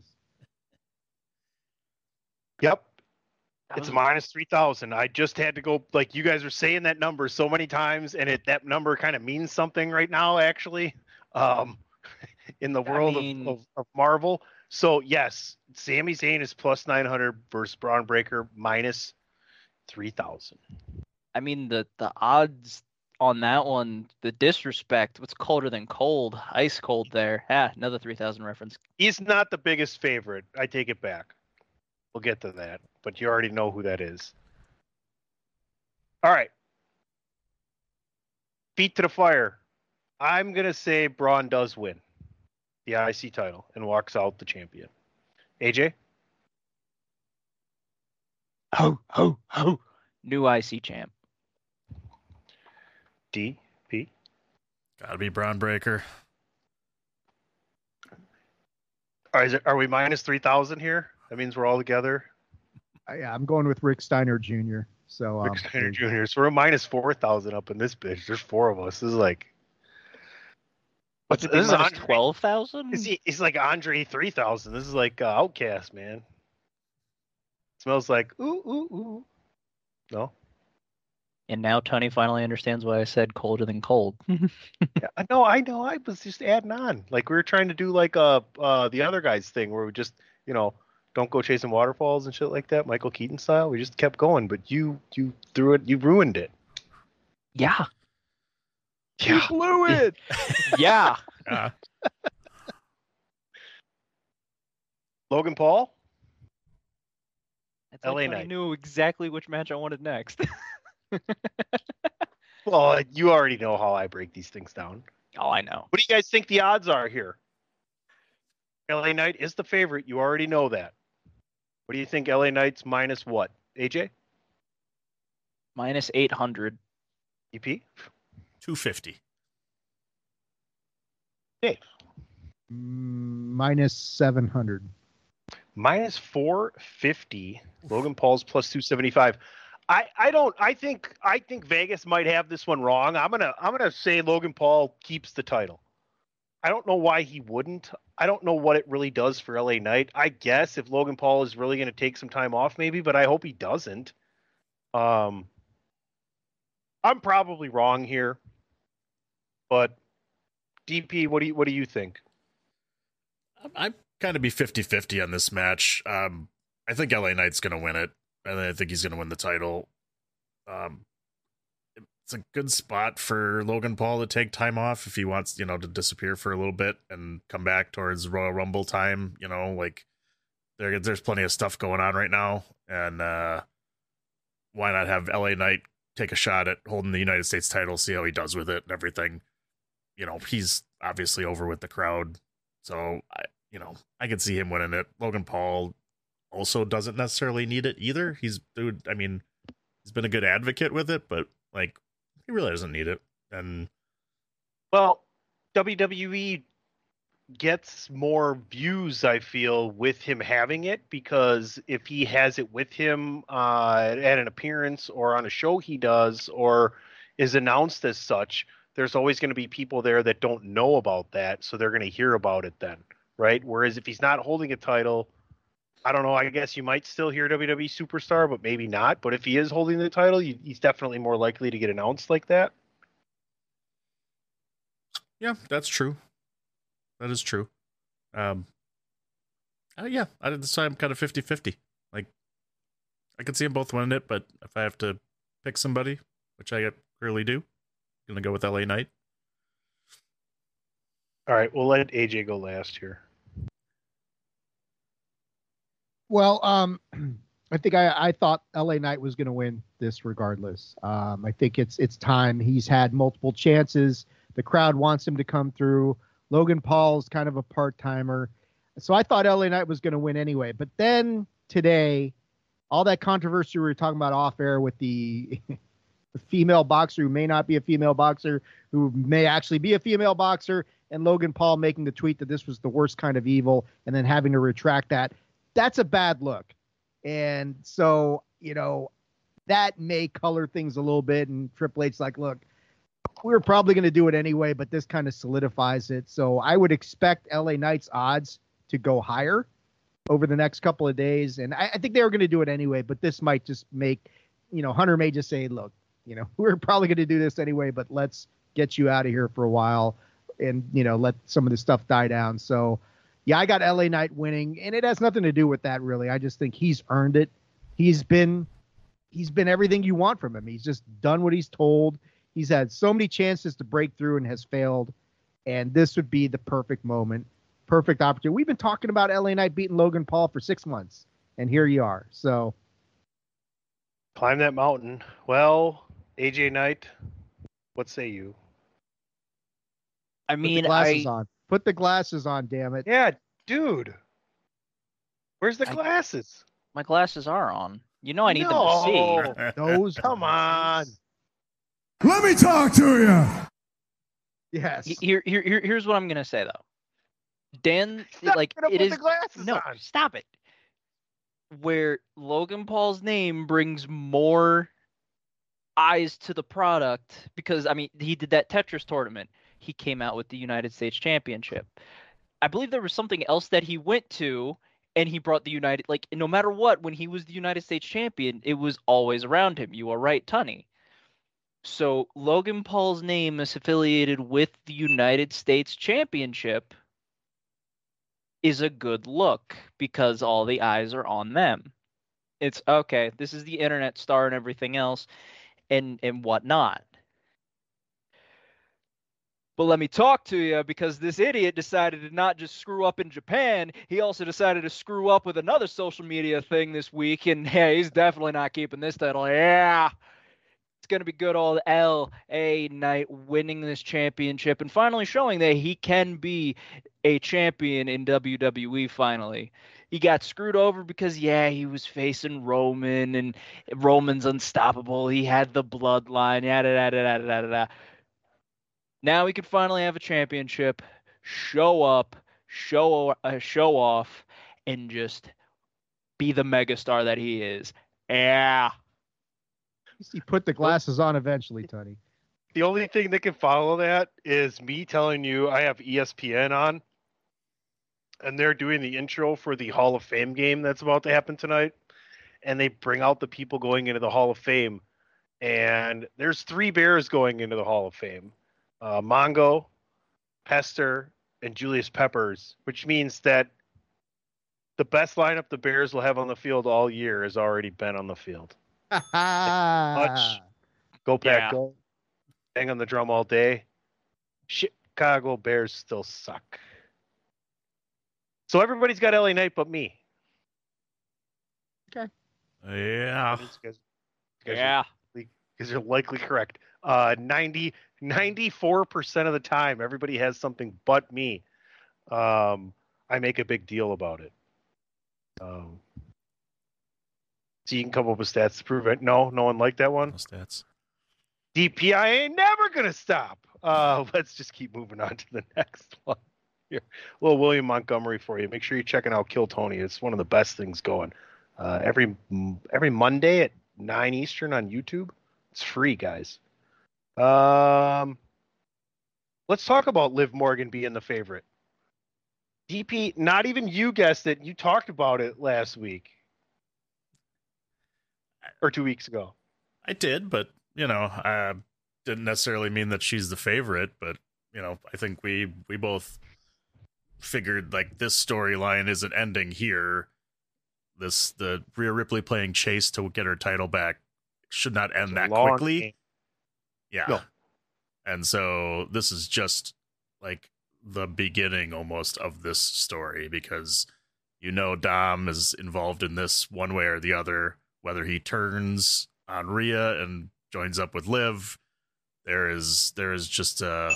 Yep. It's minus 3,000. I just had to go, like you guys are saying that number so many times, and that number kind of means something right now, actually, in the world of Marvel. So, yes, Sami Zayn is plus 900 versus Braun Breaker minus 3,000. I mean, the odds on that one, the disrespect, what's colder than cold? Ice cold there. Another 3,000 reference. He's not the biggest favorite. I take it back. We'll get to that, but you already know who that is. All right. Feet to the fire. I'm going to say Braun does win the IC title and walks out the champion. AJ? Ho. New IC champ. DP? Gotta be Braun Breaker. Are we minus 3,000 here? That means we're all together. I'm going with Rick Steiner Jr. So Rick Steiner Jr. So we're minus 4,000 up in this bitch. There's four of us. This is like. This is 12,000. It's like Andre 3,000. This is like Outcast, man. Smells like ooh ooh ooh. No. And now Tony finally understands why I said colder than cold. Yeah, I know. I was just adding on. Like we were trying to do like the other guy's thing where we just don't go chasing waterfalls and shit like that, Michael Keaton style. We just kept going, but you threw it. You ruined it. Yeah. You blew it. Yeah. Logan Paul. It's like LA Tony Knight. knew exactly which match I wanted next. Well, you already know how I break these things down. Oh, I know. What do you guys think the odds are here? LA Knight is the favorite. You already know that. What do you think LA Knight's minus what? AJ? Minus 800. EP? 250. Dave? Minus 700. Minus 450. Logan Paul's plus 275. I think Vegas might have this one wrong. I'm gonna say Logan Paul keeps the title. I don't know why he wouldn't. I don't know what it really does for LA Knight. I guess if Logan Paul is really going to take some time off, maybe, but I hope he doesn't. I'm probably wrong here, but DP, what do you think? I'm kind of be 50-50 on this match. I think LA Knight's going to win it, and I think he's going to win the title. It's a good spot for Logan Paul to take time off if he wants, to disappear for a little bit and come back towards Royal Rumble time. Like there's plenty of stuff going on right now, and why not have LA Knight take a shot at holding the United States title, see how he does with it and everything. He's obviously over with the crowd, so I could see him winning it. Logan Paul also doesn't necessarily need it either. He's been a good advocate with it, but like he really doesn't need it. And well, WWE gets more views, I feel, with him having it, because if he has it with him at an appearance or on a show he does or is announced as such, there's always going to be people there that don't know about that, so they're going to hear about it then, right? Whereas if he's not holding a title, I don't know, I guess you might still hear WWE Superstar, but maybe not. But if he is holding the title, he's definitely more likely to get announced like that. Yeah, that's true. That is true. Yeah, so I'm kind of 50-50. Like, I could see them both winning it, but if I have to pick somebody, which I clearly do, I'm going to go with LA Knight. All right, we'll let AJ go last here. Well, I think I thought LA Knight was going to win this regardless. I think it's time. He's had multiple chances. The crowd wants him to come through. Logan Paul's kind of a part-timer. So I thought LA Knight was going to win anyway. But then today, all that controversy we were talking about off air with the female boxer who may not be a female boxer, who may actually be a female boxer, and Logan Paul making the tweet that this was the worst kind of evil and then having to retract that. That's a bad look. And so, that may color things a little bit. And Triple H's like, look, we were probably going to do it anyway, but this kind of solidifies it. So I would expect LA Knight's odds to go higher over the next couple of days. And I think they were going to do it anyway, but this might just make, Hunter may just say, look, we're probably going to do this anyway, but let's get you out of here for a while and, let some of this stuff die down. So, yeah, I got LA Knight winning, and it has nothing to do with that, really. I just think he's earned it. He's been everything you want from him. He's just done what he's told. He's had so many chances to break through and has failed, and this would be the perfect moment, perfect opportunity. We've been talking about LA Knight beating Logan Paul for 6 months, and here you are. So, climb that mountain. Well, AJ Knight, what say you? I mean, Put the glasses on, damn it. Yeah, dude. Where's the glasses? My glasses are on. I need them to see. Those. Come on. Let me talk to you. Yes. Here's what I'm gonna say though. Dan, Stop like gonna it put is. the glasses No, on. stop it. Where Logan Paul's name brings more eyes to the product, because he did that Tetris tournament. He came out with the United States Championship. I believe there was something else that he went to, And he brought the United, like, no matter what, when he was the United States champion, it was always around him. You are right, Tunney. So Logan Paul's name is affiliated with the United States Championship is a good look because all the eyes are on them. It's okay, this is the internet star and everything else and whatnot. But let me talk to you, because this idiot decided to not just screw up in Japan, he also decided to screw up with another social media thing this week, and yeah, he's definitely not keeping this title. Yeah, it's going to be good old LA Knight winning this championship and finally showing that he can be a champion in WWE finally. He got screwed over because, yeah, he was facing Roman, and Roman's unstoppable. He had the bloodline, yada. Now he could finally have a championship, show up, show off, and just be the megastar that he is. Yeah. He put the glasses on eventually, Tony. The only thing that can follow that is me telling you I have ESPN on, and they're doing the intro for the Hall of Fame game that's about to happen tonight, and they bring out the people going into the Hall of Fame, and there's 3 Bears going into the Hall of Fame. Mongo, Pester, and Julius Peppers, which means that the best lineup the Bears will have on the field all year has already been on the field. Much. Go Pack, go. Bang on the drum all day. Chicago Bears still suck. So everybody's got LA Knight but me. Okay. Yeah. Because you're likely correct. 94% of the time, everybody has something but me. I make a big deal about it. So you can come up with stats to prove it. No one liked that one. No stats. DPI ain't never gonna stop. Let's just keep moving on to the next one. Here, a little William Montgomery for you. Make sure you're checking out Kill Tony. It's one of the best things going. Every Monday at 9 Eastern on YouTube. It's free, guys. Let's talk about Liv Morgan being the favorite. DP, not even you guessed it. You talked about it last week. Or 2 weeks ago. I did, but, I didn't necessarily mean that she's the favorite, but, I think we both figured, like, this storyline isn't ending here. The Rhea Ripley playing Chase to get her title back should not end that quickly. Game. Yeah. No. And so this is just like the beginning almost of this story, because Dom is involved in this one way or the other, whether he turns on Rhea and joins up with Liv. There is just a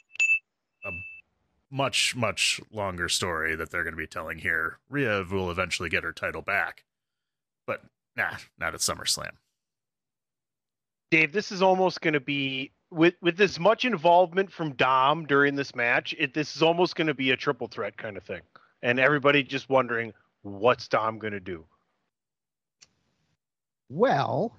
much, much longer story that they're going to be telling here. Rhea will eventually get her title back, but not at SummerSlam. Dave, this is almost going to be, with this much involvement from Dom during this match, this is almost going to be a triple threat kind of thing. And everybody just wondering, what's Dom going to do? Well,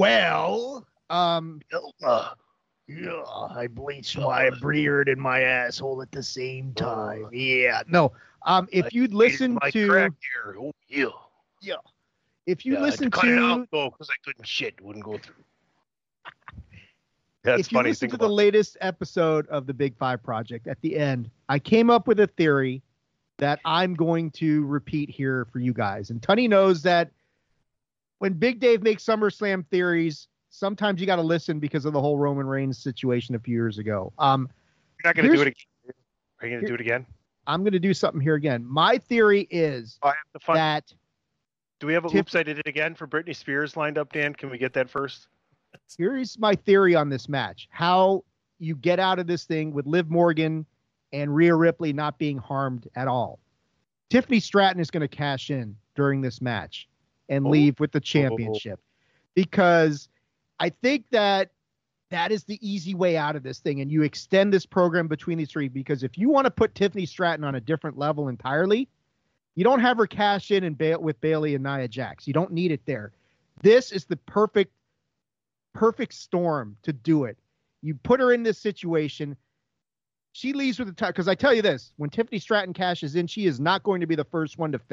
I bleached my beard and my asshole at the same time. Yeah. No. If you'd listen to crack here. Oh, yeah. Yeah. If you listen cut it out though, because I couldn't shit, it wouldn't go through. That's if you funny. listen to the latest episode of the Big Five Project, at the end, I came up with a theory that I'm going to repeat here for you guys. And Tunney knows that when Big Dave makes SummerSlam theories, sometimes you got to listen because of the whole Roman Reigns situation a few years ago. You're not going to do it again. Are you going to do it again? I'm going to do something here again. My theory is that... Do we have a Oops, I Did It Again for Britney Spears lined up, Dan? Can we get that first? Here's my theory on this match. How you get out of this thing with Liv Morgan and Rhea Ripley not being harmed at all. Tiffany Stratton is going to cash in during this match and leave with the championship. Because I think that is the easy way out of this thing. And you extend this program between these three, because if you want to put Tiffany Stratton on a different level entirely, you don't have her cash in and with Bayley and Nia Jax. You don't need it there. This is the perfect storm to do it. You put her in this situation. She leaves with the title. Because I tell you this, when Tiffany Stratton cashes in, she is not going to be the first one to fail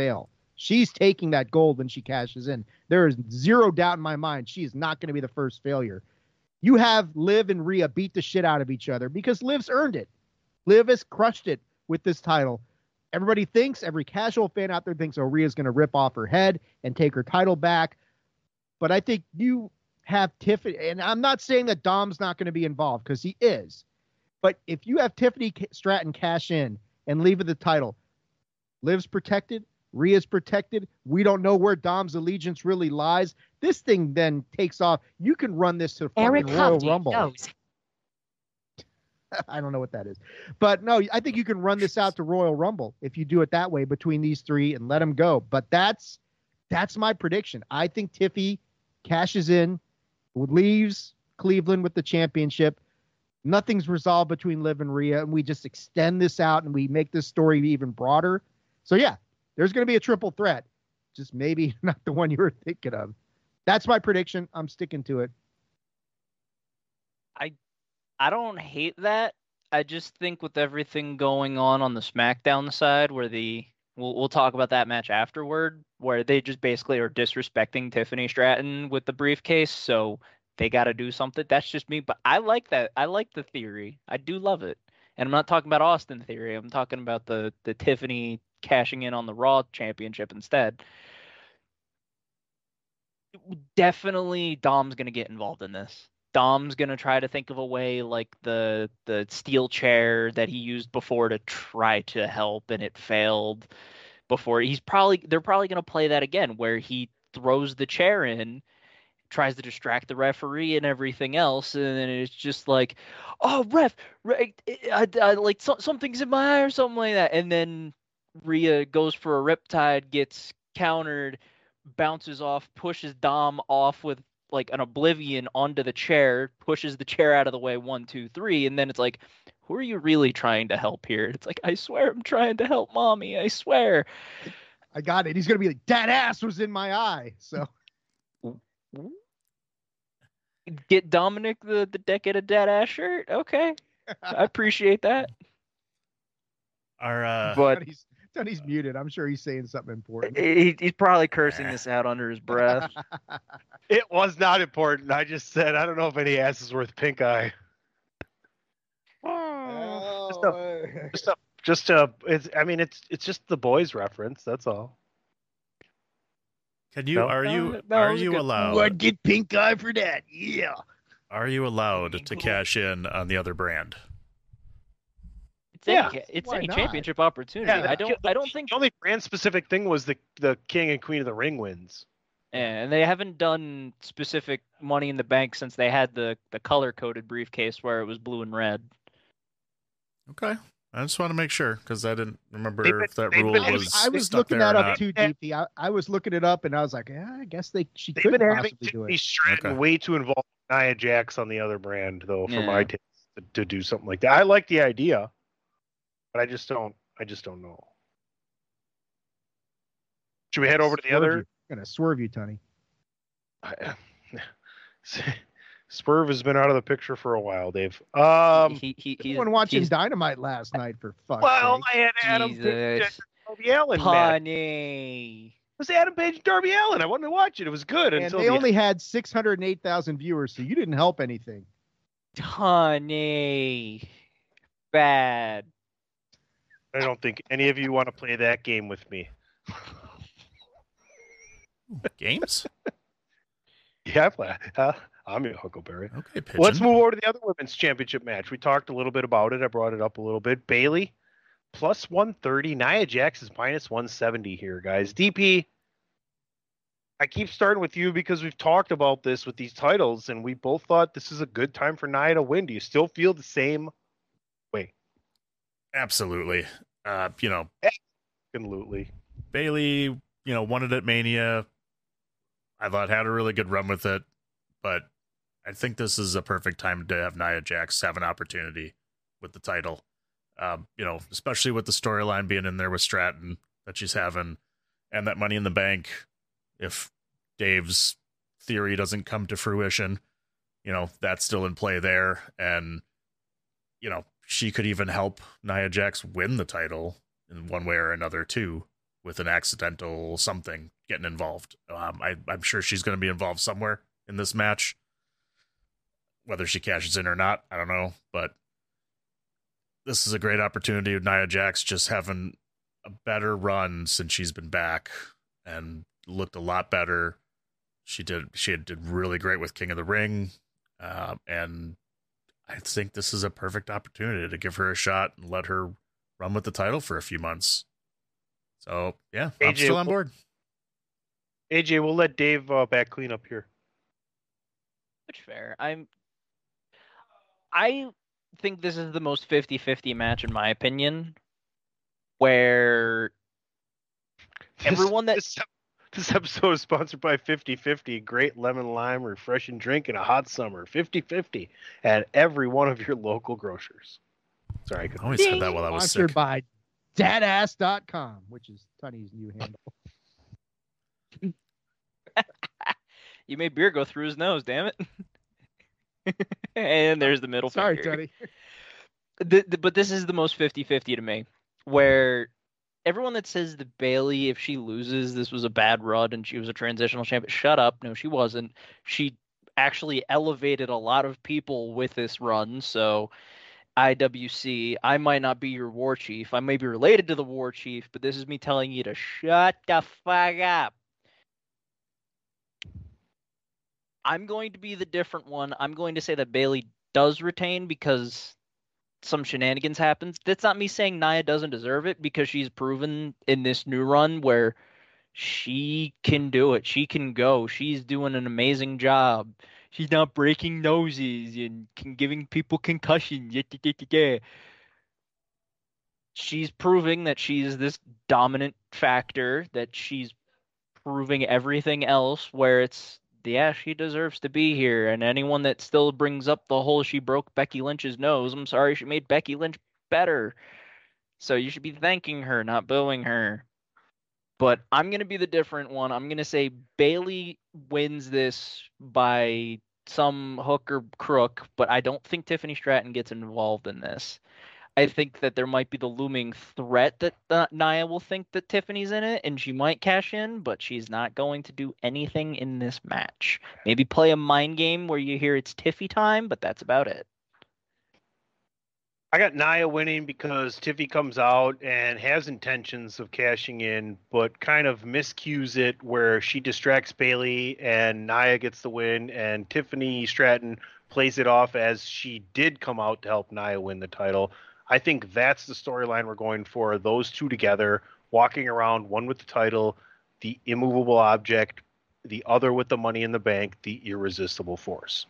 She's taking that gold when she cashes in. There is zero doubt in my mind she is not going to be the first failure. You have Liv and Rhea beat the shit out of each other because Liv's earned it. Liv has crushed it with this title. Everybody thinks, every casual fan out there thinks, oh, Rhea's going to rip off her head and take her title back. But I think you have Tiffany, and I'm not saying that Dom's not going to be involved because he is. But if you have Tiffany Stratton cash in and leave with the title, Liv's protected, Rhea's protected. We don't know where Dom's allegiance really lies. This thing then takes off. You can run this to fucking Royal Rumble. Knows. I don't know what that is. But no, I think you can run this out to Royal Rumble if you do it that way between these three and let them go. But that's my prediction. I think Tiffy cashes in, leaves Cleveland with the championship. Nothing's resolved between Liv and Rhea, and we just extend this out and we make this story even broader. So yeah, there's going to be a triple threat, just maybe not the one you were thinking of. That's my prediction. I'm sticking to it. I don't hate that. I just think with everything going on the SmackDown side, where we'll talk about that match afterward, where they just basically are disrespecting Tiffany Stratton with the briefcase, so they got to do something. That's just me, but I like that. I like the theory. I do love it. And I'm not talking about Austin theory. I'm talking about the Tiffany cashing in on the Raw championship instead. Definitely Dom's going to get involved in this. Dom's going to try to think of a way like the steel chair that he used before to try to help, and it failed before. They're probably going to play that again, where he throws the chair in, tries to distract the referee and everything else, and then it's just like, oh, ref, I like something's in my eye or something like that, and then Rhea goes for a riptide, gets countered, bounces off, pushes Dom off with like an oblivion onto the chair, pushes the chair out of the way, 1, 2, 3, and then it's like, who are you really trying to help here? It's like, I swear I'm trying to help mommy, I swear. I got it. He's going to be like, that ass was in my eye. So get Dominic the Decade of Dead Ass shirt. Okay. I appreciate that. But Tony's muted. I'm sure he's saying something important. He's probably cursing this out under his breath. It was not important. I just said, I don't know if any ass is worth pink eye. It's just the boys reference. That's all. Can you, are you allowed? I'd get pink eye for that. Yeah. Are you allowed to cash in on the other brand? It's any championship opportunity. Yeah, I don't think the only brand specific thing was the King and Queen of the Ring wins. And they haven't done specific Money in the Bank since they had the color coded briefcase where it was blue and red. Okay, I just want to make sure because I didn't remember if that rule was. I was looking that up too, DP. I was looking it up and I was like, yeah, I guess she could possibly do it. Stratton way too involved with Nia Jax on the other brand though, for my taste, to do something like that. I like the idea. But I just don't know. Should we head over to the other? I'm gonna swerve you, Tony. Swerve has been out of the picture for a while, Dave. Everyone watching Dynamite last night for fuck's sake. I had Adam Page and Darby Allin. Punny. It was Adam Page and Darby Allin. I wanted to watch it. It was good. And they only had 608,000 viewers, so you didn't help anything. Honey. Bad. I don't think any of you want to play that game with me. Games? Yeah, I play. I'm your Huckleberry. Okay, Pigeon. Let's move over to the other women's championship match. We talked a little bit about it. I brought it up a little bit. Bayley, plus 130. Nia Jax is minus 170 here, guys. DP, I keep starting with you because we've talked about this with these titles, and we both thought this is a good time for Nia to win. Do you still feel the same way? Absolutely. Absolutely. Bayley, won it at Mania. I thought had a really good run with it, but I think this is a perfect time to have Nia Jax have an opportunity with the title. Especially with the storyline being in there with Stratton that she's having, and that Money in the Bank, if Dave's theory doesn't come to fruition, that's still in play there. And, she could even help Nia Jax win the title in one way or another too. with an accidental something getting involved. I'm sure she's going to be involved somewhere in this match. Whether she cashes in or not, I don't know. But this is a great opportunity with Nia Jax just having a better run since she's been back and looked a lot better. She did really great with King of the Ring. And I think this is a perfect opportunity to give her a shot and let her run with the title for a few months. So, yeah, I'm still on board. AJ, we'll let Dave back clean up here. Which fair. I think this is the most 50-50 match in my opinion, where everyone that... This episode is sponsored by 50/50, great lemon lime refreshing drink in a hot summer. 50/50 at every one of your local grocers. Sorry, I could always said that while I was sponsored sick. by dadass.com, which is Tunny's new handle. You made beer go through his nose, damn it. And there's the middle Sorry, finger. Tunny. But this is the most 50-50 to me, where everyone that says that Bayley, if she loses, this was a bad run and she was a transitional champion, shut up. No, she wasn't. She actually elevated a lot of people with this run. So IWC, I might not be your war chief. I may be related to the war chief, but this is me telling you to shut the fuck up. I'm going to be the different one. I'm going to say that Bayley does retain because some shenanigans happens. That's not me saying Nia doesn't deserve it, because she's proven in this new run where she can do it. She can go. She's doing an amazing job. She's not breaking noses and giving people concussions. She's proving that she's this dominant factor, that she's proving everything else where it's, yeah, she deserves to be here. And anyone that still brings up the whole she broke Becky Lynch's nose, I'm sorry, she made Becky Lynch better. So you should be thanking her, not booing her. But I'm going to be the different one. I'm going to say Bayley wins this by some hook or crook, but I don't think Tiffany Stratton gets involved in this. I think that there might be the looming threat that Nia will think that Tiffany's in it, and she might cash in, but she's not going to do anything in this match. Maybe play a mind game where you hear it's Tiffy time, but that's about it. I got Nia winning because Tiffy comes out and has intentions of cashing in, but kind of miscues it where she distracts Bayley and Nia gets the win, and Tiffany Stratton plays it off as she did come out to help Nia win the title. I think that's the storyline we're going for. Those two together, walking around, one with the title, the immovable object, the other with the money in the bank, the irresistible force.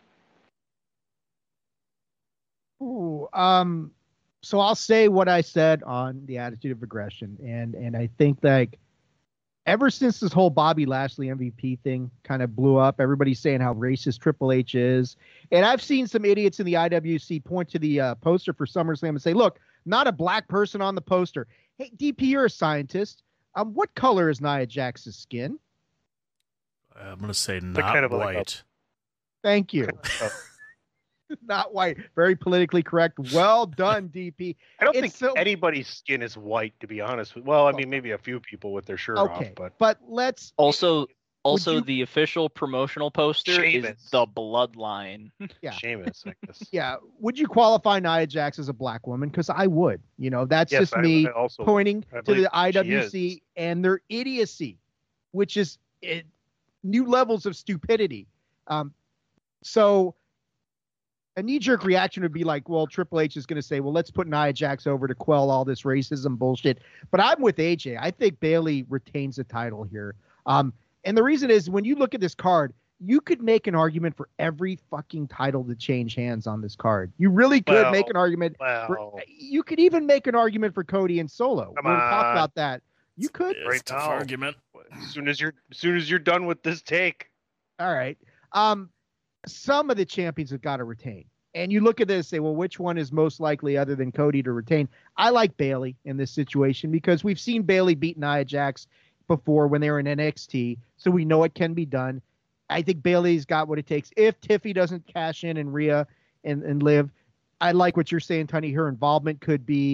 Ooh, so I'll say what I said on the Attitude of Aggression, and I think that ever since this whole Bobby Lashley MVP thing kind of blew up, everybody's saying how racist Triple H is, and I've seen some idiots in the IWC point to the poster for SummerSlam and say, "Look, not a black person on the poster." Hey, DP, you're a scientist. What color is Nia Jax's skin? I'm gonna say not kind of white. like Thank you. Not white. Very politically correct. Well done, DP. I don't think anybody's skin is white, to be honest. Well, I mean, maybe a few people with their shirt off, but let's also the official promotional poster is the Bloodline. Yeah, Sheamus, I guess. Yeah, would you qualify Nia Jax as a black woman? Because I would. You know, that's Yes, just me I also pointing would. I to the believe she IWC and their idiocy, which is new levels of stupidity. So a knee-jerk reaction would be like, well, Triple H is going to say, well, let's put Nia Jax over to quell all this racism bullshit. But I'm with AJ. I think Bayley retains the title here. And the reason is, when you look at this card, you could make an argument for every fucking title to change hands on this card. You really could make an argument. You could even make an argument for Cody and Solo. We're going to talk about that. You could. Right now. Argument. As soon as you're done with this take. All right. Some of the champions have got to retain. And you look at this and say, well, which one is most likely other than Cody to retain? I like Bayley in this situation because we've seen Bayley beat Nia Jax before when they were in NXT, so we know it can be done. I think Bayley's got what it takes. If Tiffy doesn't cash in and Rhea and Liv, I like what you're saying, Tony. Her involvement could be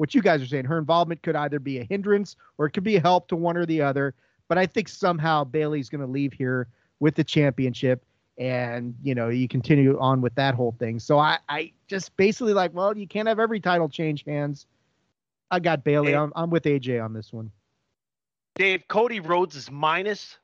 what you guys are saying. Her involvement could either be a hindrance or it could be a help to one or the other. But I think somehow Bayley's going to leave here with the championship, and, you know, you continue on with that whole thing. So I just basically like, well, you can't have every title change hands. I got Bayley. I'm with AJ on this one. Dave, Cody Rhodes is minus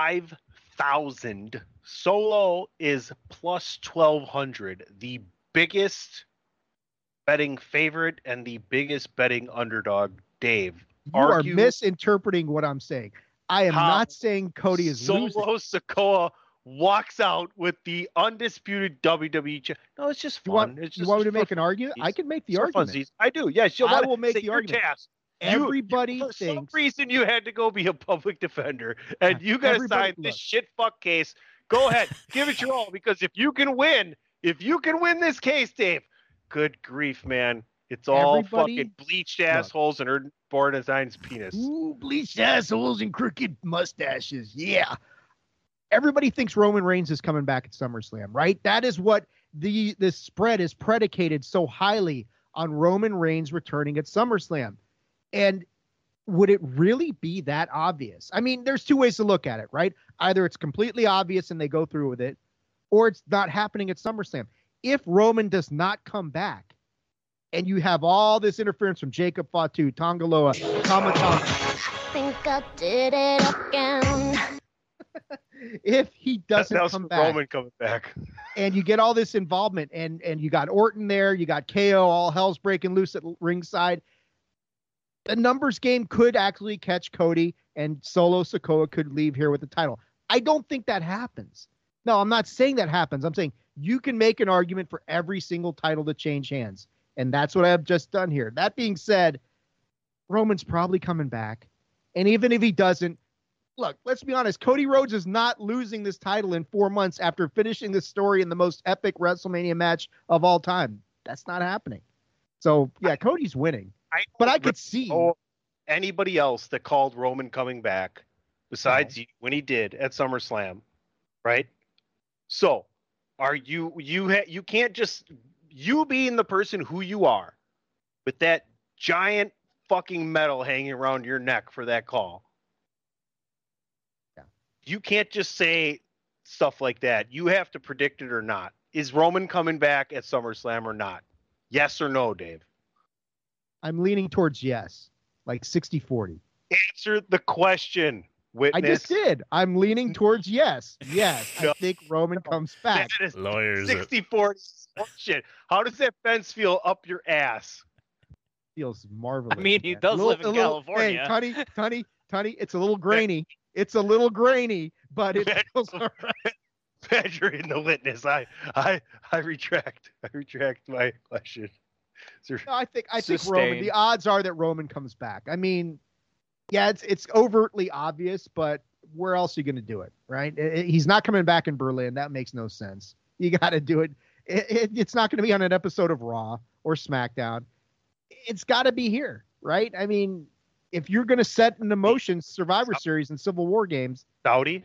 5,000. Solo is plus 1,200. The biggest betting favorite and the biggest betting underdog. Dave, you are misinterpreting what I'm saying. I am not saying Cody is Solo losing. Sikoa walks out with the undisputed WWE. No, it's just fun. You want me to make an argument? I can make the argument. I do. Yes, I will make the argument. Task. Everybody for thinks some reason you had to go be a public defender, and you got to sign this shit fuck case. Go ahead, give it your all, because if you can win this case, Dave, good grief, man, it's all fucking bleached assholes and Erden Borgnein's penis. Ooh, bleached assholes and crooked mustaches. Yeah. Everybody thinks Roman Reigns is coming back at SummerSlam, right? That is what this spread is predicated so highly on Roman Reigns returning at SummerSlam. And would it really be that obvious? I mean, there's two ways to look at it, right? Either it's completely obvious and they go through with it, or it's not happening at SummerSlam. If Roman does not come back, and you have all this interference from Jacob Fatu, Tongaloa, Tama Tonga. I think I did it again. If he doesn't come back, Roman coming back, and you get all this involvement, and you got Orton there, you got KO, all hell's breaking loose at ringside. The numbers game could actually catch Cody, and Solo Sikoa could leave here with the title. I don't think that happens. No, I'm not saying that happens. I'm saying you can make an argument for every single title to change hands, and that's what I've just done here. That being said, Roman's probably coming back, and even if he doesn't, look, let's be honest. Cody Rhodes is not losing this title in 4 months after finishing the story in the most epic WrestleMania match of all time. That's not happening. So, yeah, Cody's winning. But I could see anybody else that called Roman coming back besides you when he did at SummerSlam, right? So, are you can't just, you being the person who you are with that giant fucking medal hanging around your neck for that call. You can't just say stuff like that. You have to predict it or not. Is Roman coming back at SummerSlam or not? Yes or no, Dave? I'm leaning towards yes, like 60-40. Answer the question, witness. I just did. I'm leaning towards yes. Yes, I think Roman comes back. That is Lawyers. 60-40 shit. How does that fence feel up your ass? Feels marvelous. I mean, he does live in California. Hey, Tunny, it's a little grainy. It's a little grainy, but it feels all right. Badgering the witness. I retract. I retract my question. No, I think Roman. The odds are that Roman comes back. I mean, yeah, it's overtly obvious, but where else are you going to do it, right? He's not coming back in Berlin. That makes no sense. You got to do it. It's not going to be on an episode of Raw or SmackDown. It's got to be here, right? I mean, if you're going to set in motion Survivor Series and Civil War games, Saudi.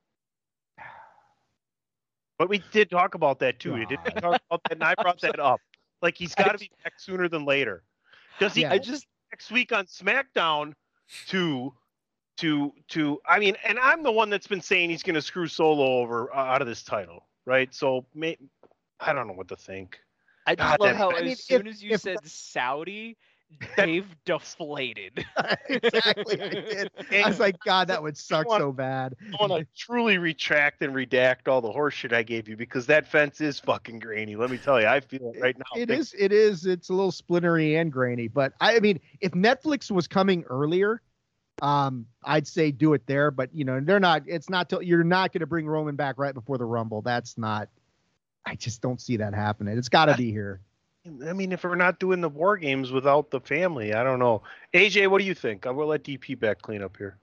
But we did talk about that too. We did talk about that, and I brought that up. Like, he's got to be back sooner than later. Does he? I just next week on SmackDown to I mean, and I'm the one that's been saying he's going to screw Solo over out of this title, right? So I don't know what to think. I just love how as soon as you said Saudi, Dave deflated. Exactly. I did. I was like, God, that would suck so bad. I want to truly retract and redact all the horse shit I gave you, because that fence is fucking grainy. Let me tell you, I feel it right now. It is. It's a little splintery and grainy. But I mean, if Netflix was coming earlier, I'd say do it there. But you know, they're not. It's not till you're not going to bring Roman back right before the Rumble. That's not. I just don't see that happening. It's got to be here. I mean, if we're not doing the War Games without the family, I don't know. AJ, what do you think? I will let DP back clean up here.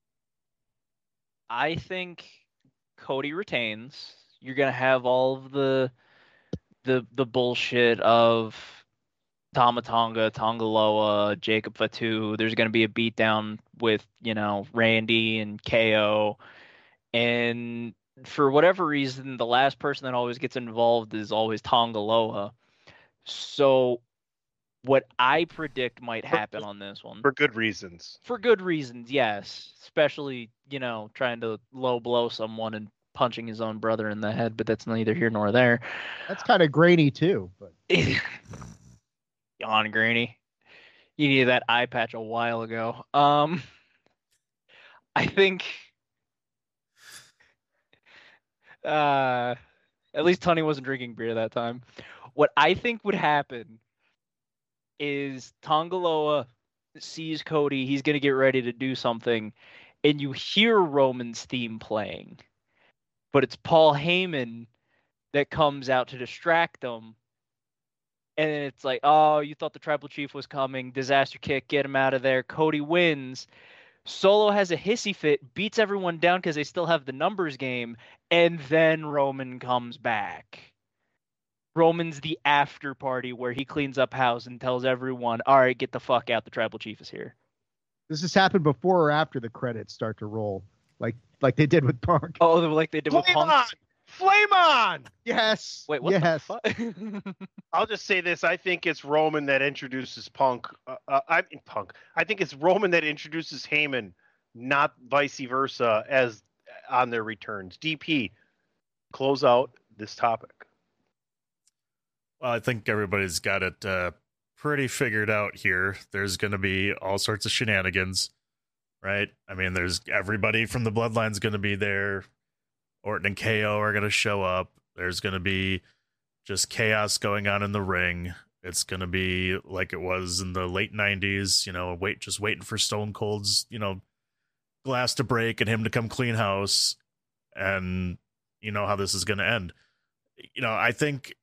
I think Cody retains. You're gonna have all of the bullshit of Tama Tonga, Tongaloa, Jacob Fatu. There's gonna be a beatdown with, you know, Randy and KO. And for whatever reason, the last person that always gets involved is always Tongaloa. So What I predict might happen on this one. For good reasons. For good reasons, yes. Especially, trying to low blow someone and punching his own brother in the head, but that's neither here nor there. That's kind of grainy too. But Yawn, Grainy. You needed that eye patch a while ago. I think at least Tunney wasn't drinking beer that time. What I think would happen is Tongaloa sees Cody, he's going to get ready to do something, and you hear Roman's theme playing, but it's Paul Heyman that comes out to distract them, and it's like, oh, you thought the Tribal Chief was coming, disaster kick, get him out of there, Cody wins, Solo has a hissy fit, beats everyone down because they still have the numbers game, and then Roman comes back. Roman's the after party where he cleans up house and tells everyone, all right, get the fuck out. The Tribal Chief is here. This has happened before or after the credits start to roll, like they did with Punk. Oh, like they did with Punk? Flame on! Yes. Wait, what the fuck? I'll just say this. I think it's Roman that introduces Punk. I think it's Roman that introduces Heyman, not vice versa, as on their returns. DP, close out this topic. Well, I think everybody's got it pretty figured out here. There's going to be all sorts of shenanigans, right? I mean, there's everybody from the Bloodline's going to be there. Orton and KO are going to show up. There's going to be just chaos going on in the ring. It's going to be like it was in the late 90s, just waiting for Stone Cold's, glass to break and him to come clean house. And you know how this is going to end. I think,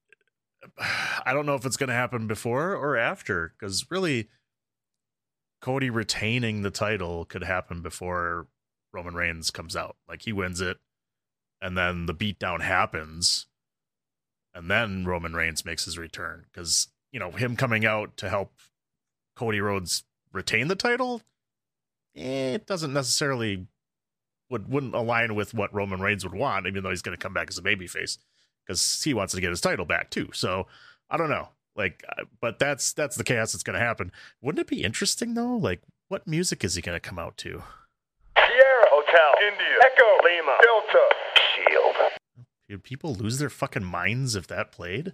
I don't know if it's going to happen before or after, because really Cody retaining the title could happen before Roman Reigns comes out. Like, he wins it, and then the beatdown happens, and then Roman Reigns makes his return. Because, him coming out to help Cody Rhodes retain the title, it doesn't necessarily wouldn't align with what Roman Reigns would want, even though he's going to come back as a babyface, because he wants to get his title back too. So I don't know, but that's the chaos that's going to happen. Wouldn't it be interesting though? Like, what music is he going to come out to? Sierra Hotel, India, Echo, Lima, Delta, Shield. Would people lose their fucking minds if that played?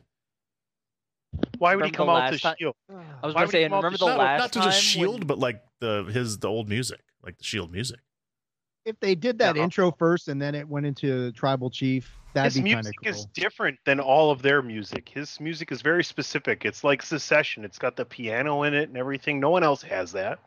Why would he come out to Shield? I was going to say, remember the last not to time just Shield, but like the old music, like the Shield music. If they did that intro first and then it went into Tribal Chief, that'd be kind of cool. His music is different than all of their music. His music is very specific. It's like Secession. It's got the piano in it and everything. No one else has that.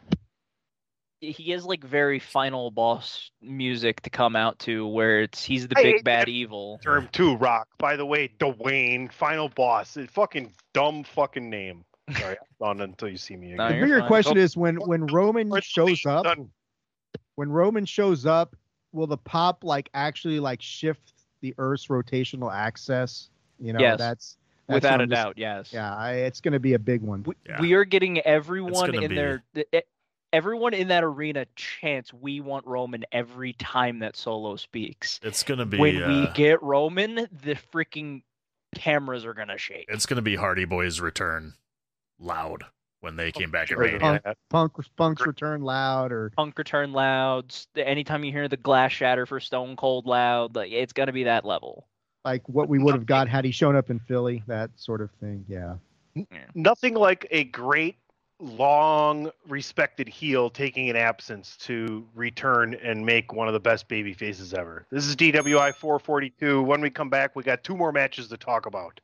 He has like very final boss music to come out to, where he's the big bad evil. Term 2, Rock. By the way, Dwayne, final boss. It's fucking dumb fucking name. Sorry, I'm done until you see me again. The bigger question is when Roman shows up. When Roman shows up, will the pop actually shift the Earth's rotational axis? Yes. That's without a doubt. Yes. Yeah, it's going to be a big one. We are getting everyone in everyone in that arena chants, "We want Roman" every time that Solo speaks. It's going to be when we get Roman, the freaking cameras are going to shake. It's going to be Hardy Boys return loud. When they came back at Mania. Punk's return loud, or Punk return loud. Anytime you hear the glass shatter for Stone Cold loud, it's gonna be that level. Like what we would have got had he shown up in Philly, that sort of thing. Yeah. Nothing like a great, long, respected heel taking an absence to return and make one of the best baby faces ever. This is DWI 442. When we come back, we got 2 more matches to talk about.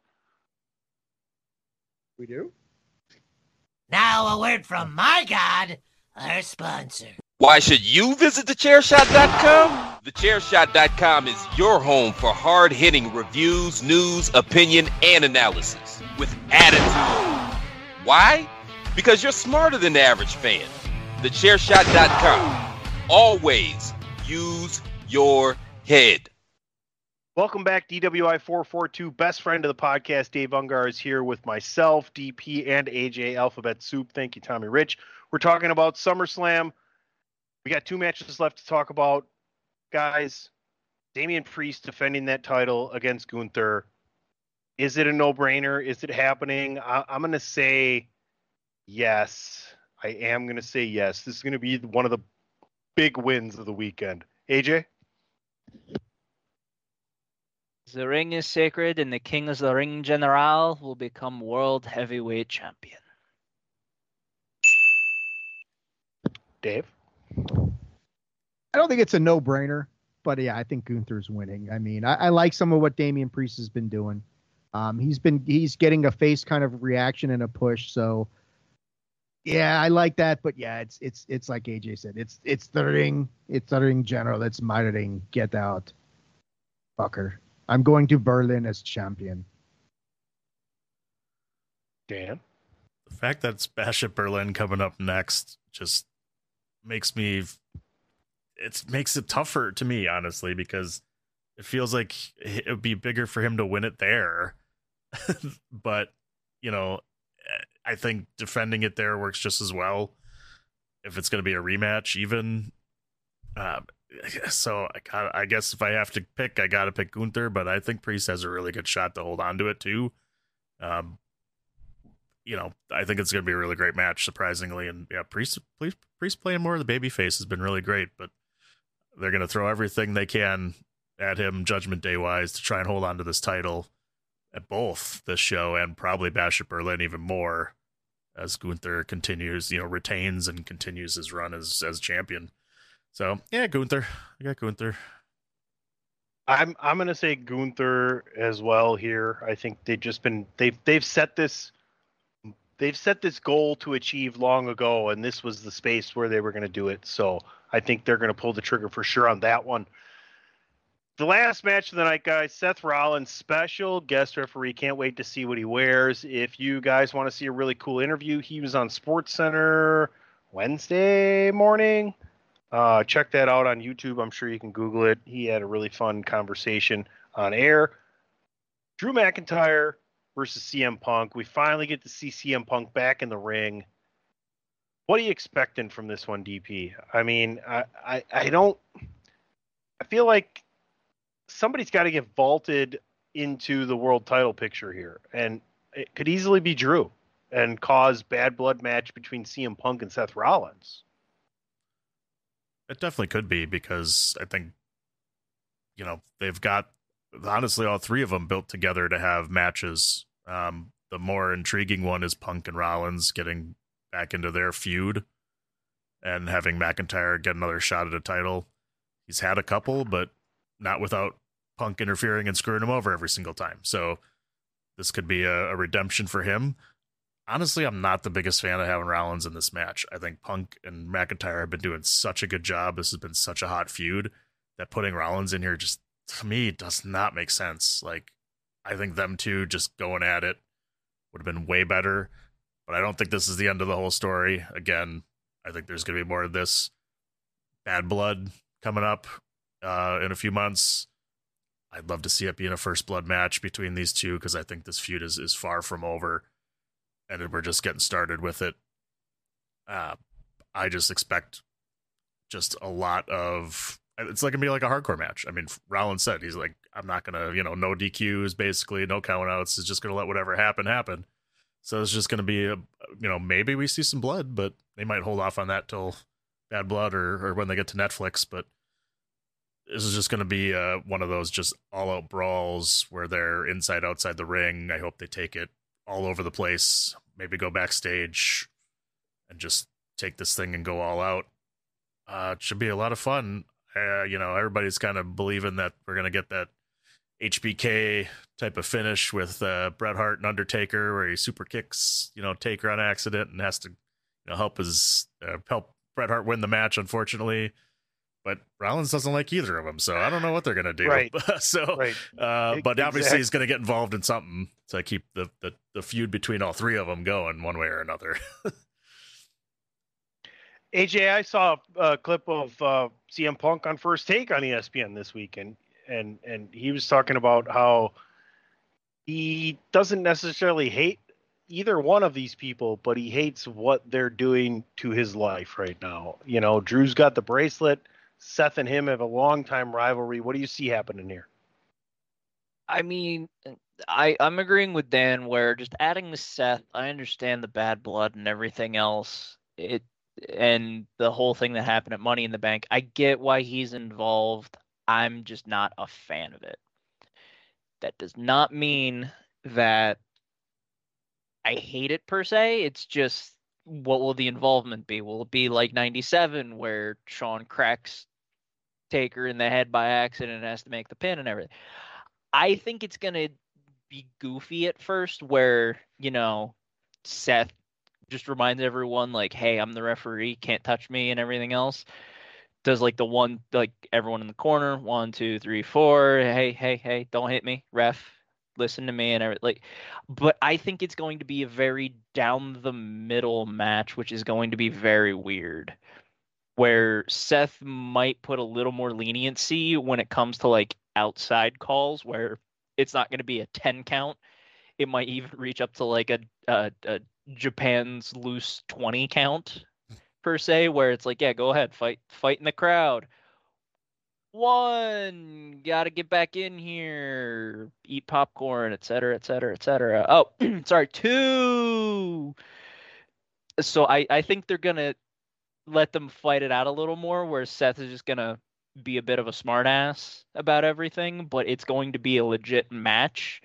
We do? Now a word from my God, our sponsor. Why should you visit thechairshot.com? Thechairshot.com is your home for hard-hitting reviews, news, opinion, and analysis with attitude. Why? Because you're smarter than the average fan. Thechairshot.com. Always use your head. Welcome back, DWI 442. Best friend of the podcast, Dave Ungar, is here with myself, DP, and AJ Alphabet Soup. Thank you, Tommy Rich. We're talking about SummerSlam. We got 2 matches left to talk about. Guys, Damian Priest defending that title against Gunther. Is it a no-brainer? Is it happening? I'm going to say Yes, I am going to say yes. This is going to be one of the big wins of the weekend. AJ? The ring is sacred, and the king is the ring general will become world heavyweight champion. Dave? I don't think it's a no-brainer, but yeah, I think Gunther's winning. I mean, I like some of what Damian Priest has been doing. He's getting a face kind of reaction and a push, so yeah, I like that. But yeah, it's like AJ said, it's the ring general. It's my ring. Get out, fucker. I'm going to Berlin as champion. Dan? The fact that it's Bash at Berlin coming up next just makes it tougher to me, honestly, because it feels like it would be bigger for him to win it there. But, you know, I think defending it there works just as well if it's going to be a rematch even. So I guess if I have to pick, I got to pick Gunther, but I think Priest has a really good shot to hold on to it too. You know, I think it's going to be a really great match, surprisingly. And yeah, Priest playing more of the babyface has been really great, but they're going to throw everything they can at him Judgment Day wise to try and hold on to this title at both this show and probably Bash at Berlin even more as Gunther continues, retains and continues his run as champion. So yeah, Gunther. I got Gunther. I'm gonna say Gunther as well here. I think they've set this goal to achieve long ago, and this was the space where they were going to do it. So I think they're going to pull the trigger for sure on that one. The last match of the night, guys, Seth Rollins, special guest referee. Can't wait to see what he wears. If you guys want to see a really cool interview, he was on SportsCenter Wednesday morning. Check that out on YouTube. I'm sure you can Google it. He had a really fun conversation on air. Drew McIntyre versus CM Punk. We finally get to see CM Punk back in the ring. What are you expecting from this one, DP? I mean, I feel like somebody's got to get vaulted into the world title picture here, and it could easily be Drew and cause bad blood match between CM Punk and Seth Rollins. It definitely could be, because I think, they've got, honestly, all three of them built together to have matches. The more intriguing one is Punk and Rollins getting back into their feud and having McIntyre get another shot at a title. He's had a couple, but not without Punk interfering and screwing him over every single time. So this could be a redemption for him. Honestly, I'm not the biggest fan of having Rollins in this match. I think Punk and McIntyre have been doing such a good job. This has been such a hot feud that putting Rollins in here just, to me, does not make sense. Like, I think them two just going at it would have been way better, but I don't think this is the end of the whole story. Again, I think there's going to be more of this bad blood coming up in a few months. I'd love to see it be in a first blood match between these two, because I think this feud is far from over, and we're just getting started with it. I just expect just a lot of, it's like going to be like a hardcore match. I mean, Rollins said, he's like, I'm not going to, no DQs, basically, no countouts. It's just going to let whatever happen. So it's just going to be, maybe we see some blood, but they might hold off on that till Bad Blood or when they get to Netflix. But this is just going to be one of those just all-out brawls where they're inside, outside the ring. I hope they take it all over the place, maybe go backstage and just take this thing and go all out. It should be a lot of fun. Everybody's kind of believing that we're going to get that HBK type of finish with Bret Hart and Undertaker, where he super kicks, Taker on accident and has to, help Bret Hart win the match, unfortunately. But Rollins doesn't like either of them, so I don't know what they're going to do. Right. But obviously he's going to get involved in something to keep the feud between all three of them going one way or another. AJ, I saw a clip of CM Punk on First Take on ESPN this week, and he was talking about how he doesn't necessarily hate either one of these people, but he hates what they're doing to his life right now. Drew's got the bracelet. Seth and him have a long-time rivalry. What do you see happening here? I mean, I'm agreeing with Dan where just adding the Seth, I understand the bad blood and everything else. And the whole thing that happened at Money in the Bank. I get why he's involved. I'm just not a fan of it. That does not mean that I hate it per se. It's just, what will the involvement be? Will it be like 97 where Shawn cracks Taker in the head by accident and has to make the pin and everything? I think it's going to be goofy at first where, Seth just reminds everyone like, hey, I'm the referee, can't touch me and everything else. Does like the one, like everyone in the corner, 1, 2, 3, 4, hey, don't hit me, ref, listen to me and everything. But I think it's going to be a very down the middle match, which is going to be very weird, where Seth might put a little more leniency when it comes to like outside calls, where it's not going to be a 10 count. It might even reach up to like a Japan's loose 20 count per se, where it's like, yeah, go ahead, fight in the crowd. 1, gotta get back in here, eat popcorn, etc., etc., etc. Oh, sorry, 2. So I think they're gonna let them fight it out a little more, where Seth is just gonna be a bit of a smartass about everything, but it's going to be a legit match.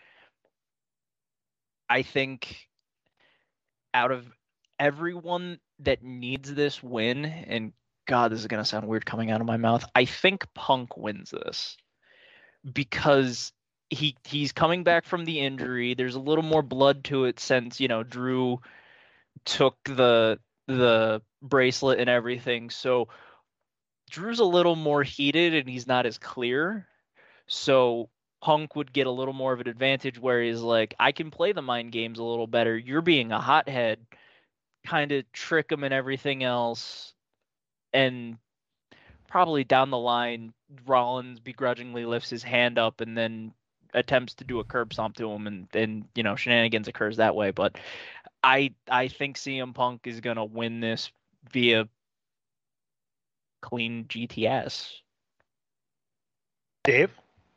I think out of everyone that needs this win, and God, this is going to sound weird coming out of my mouth, I think Punk wins this because he's coming back from the injury. There's a little more blood to it since, Drew took the bracelet and everything. So Drew's a little more heated and he's not as clear. So Punk would get a little more of an advantage where he's like, I can play the mind games a little better. You're being a hothead, kind of trick him and everything else. And probably down the line, Rollins begrudgingly lifts his hand up and then attempts to do a curb stomp to him, and then shenanigans occurs that way. But I think CM Punk is gonna win this via clean GTS. Dave?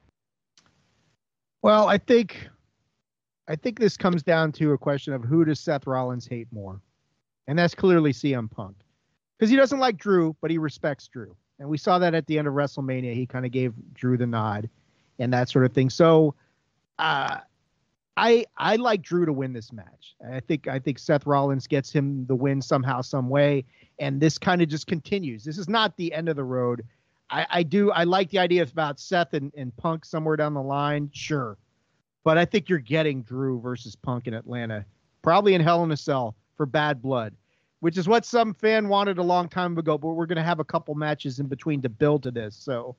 Well, I think this comes down to a question of who does Seth Rollins hate more, and that's clearly CM Punk. Because he doesn't like Drew, but he respects Drew. And we saw that at the end of WrestleMania. He kind of gave Drew the nod and that sort of thing. So I like Drew to win this match. I think Seth Rollins gets him the win somehow, some way. And this kind of just continues. This is not the end of the road. I like the idea about Seth and Punk somewhere down the line. Sure. But I think you're getting Drew versus Punk in Atlanta, probably in Hell in a Cell for Bad Blood, which is what some fan wanted a long time ago, but we're going to have a couple matches in between to build to this. So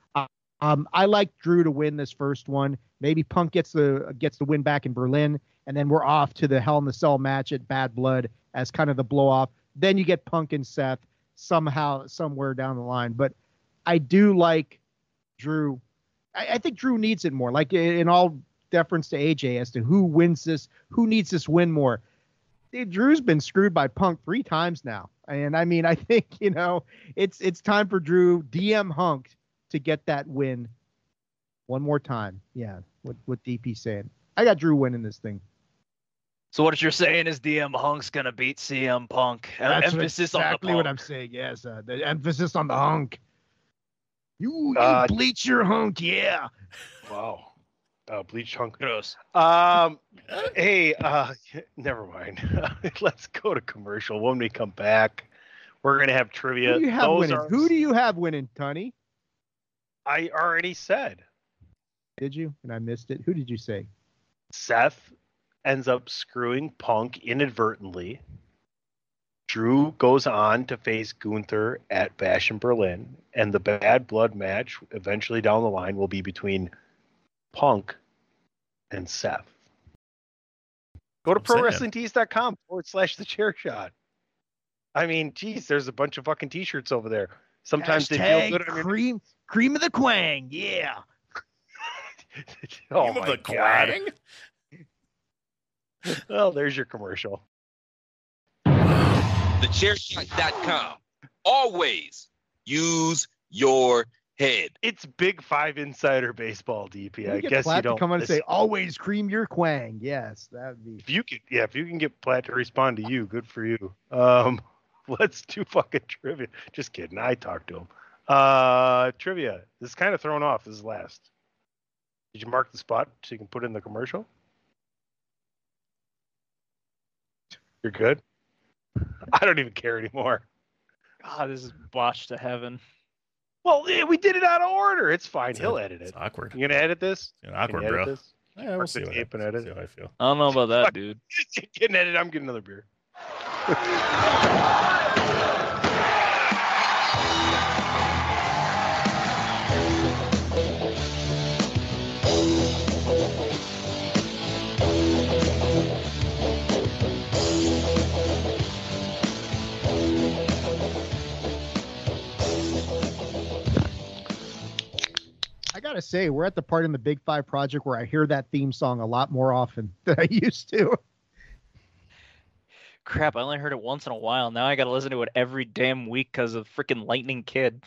I like Drew to win this first one. Maybe Punk gets the win back in Berlin, and then we're off to the Hell in the Cell match at Bad Blood as kind of the blow off. Then you get Punk and Seth somehow, somewhere down the line. But I do like Drew. I think Drew needs it more, like in all deference to AJ as to who wins this, who needs this win more. Drew's been screwed by Punk 3 times now. And I mean, I think, it's time for Drew, DM Hunk, to get that win one more time. Yeah, what DP's saying. I got Drew winning this thing. So what you're saying is DM Hunk's going to beat CM Punk. That's emphasis on the exactly Punk. what I'm saying. Yes, the emphasis on the Hunk. You bleach your Hunk, yeah. Wow. Bleach Hunk. Gross. Hey, never mind. Let's go to commercial. When we come back, we're going to have trivia. Who do you have winning? Who do you have winning, Tony? I already said. Did you? And I missed it. Who did you say? Seth ends up screwing Punk inadvertently. Drew goes on to face Gunther at Bash in Berlin, and the Bad Blood match eventually down the line will be between Punk and Seth. Go to ProWrestlingTees.com/thechairshot. I mean, geez, there's a bunch of fucking t-shirts over there. Sometimes they feel good. Cream of the Quang, yeah. Oh my God. Well, there's your commercial. TheChairShot.com. Always use your head. It's Big Five Insider Baseball, DP. I get guess Platt you don't to come on and say, listen. "Always cream your quang." Yes, that would be. If you can get Platt to respond to you, good for you. Let's do fucking trivia. Just kidding. I talked to him. Trivia. This is kind of thrown off. This is last. Did you mark the spot so you can put in the commercial? You're good? I don't even care anymore. God, this is botched to heaven. Well, yeah, we did it out of order. It's fine. He'll edit it. It's awkward. You gonna edit this? It's awkward, Can you edit bro. this? Yeah, we'll Mark see the what tape and happens. edit. See how I feel. I don't know about that, dude. Getting edited. I'm getting another beer. I gotta say, we're at the part in the Big Five project where I hear that theme song a lot more often than I used to. Crap, I only heard it once in a while. Now I gotta listen to it every damn week because of freaking Lightning Kid.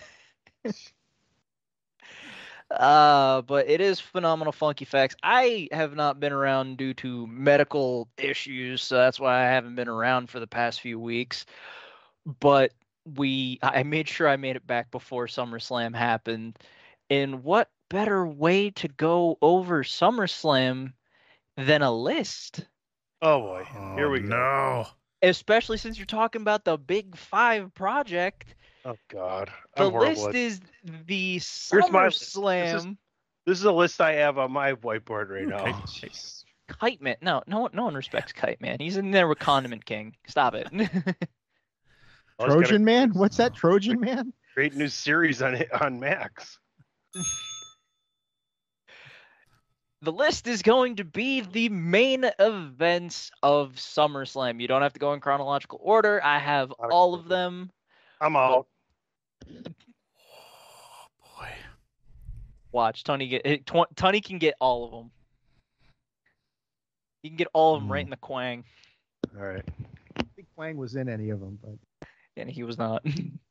But it is phenomenal funky facts. I have not been around due to medical issues, so that's why I haven't been around for the past few weeks. But I made sure I made it back before SummerSlam happened. And what better way to go over SummerSlam than a list? Oh boy, here we go. No. Especially since you're talking about the Big Five project. Oh God, The I'm horrible list at- is the Here's my list. SummerSlam This is a list I have on my whiteboard right now. Kite Man. No one respects Kite Man. He's in there with Condiment King. Stop it. Trojan Man? What's that, Trojan Man? Great new series on Max. The list is going to be the main events of SummerSlam. You don't have to go in chronological order. I have all of them. I'm out. Watch Tony Tony can get all of them. He can get all of them right in the quang, All right. I think Quang was in any of them, but and he was not.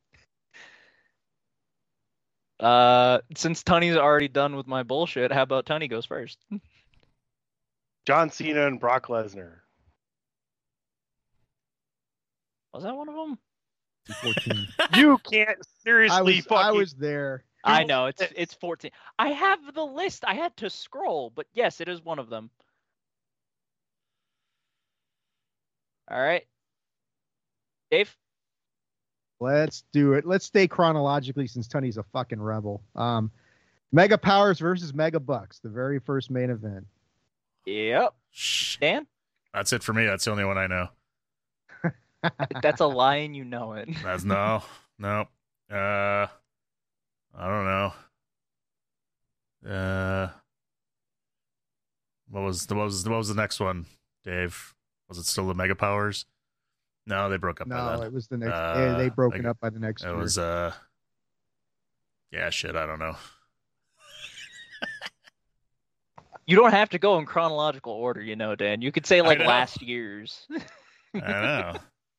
Since Tony's already done with my bullshit, how about Tony goes first? John Cena and Brock Lesnar. Was that one of them? 14. You can't seriously I was there. I know it's 14. I have the list. I had to scroll, but yes, it is one of them. All right, Dave. Let's do it. Let's stay chronologically since Tony's a fucking rebel. Mega Powers versus Mega Bucks, the very first main event. Yep. Dan? That's it for me. That's the only one I know. That's a lie and you know it. That's no. I don't know. What was the next one, Dave? Was it still the Mega Powers? No, they broke up by then. No, it was the next. They broken up by the next year. It was yeah, shit, I don't know. You don't have to go in chronological order, you know, Dan. You could say like know. last year's. I know.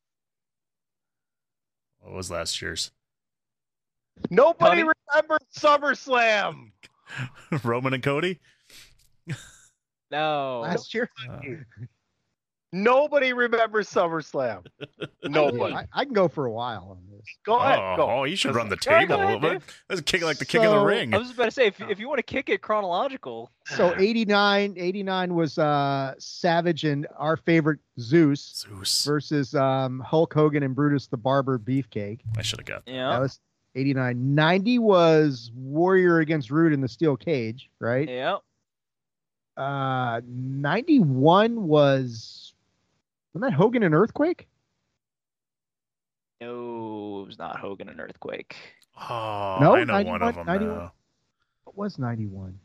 What was last year's? Nobody remembers SummerSlam. Roman and Cody? No. Last year? Nobody remembers SummerSlam. Nobody. I can go for a while on this. Go ahead. Go. Oh, you should run the Go table a ahead, little bit. Dave. That's a kick like the king of the ring. I was about to say, if you want to kick it chronological. So 89 was Savage and our favorite Zeus versus Hulk Hogan and Brutus the Barber Beefcake. I should have got that. Yeah. That was 89. 90 was Warrior against Rude in the steel cage, right? Yep. 91 wasn't that Hogan and Earthquake? No, it was not Hogan and Earthquake. Oh, No, I know 91, one of them 91. now. What was 91?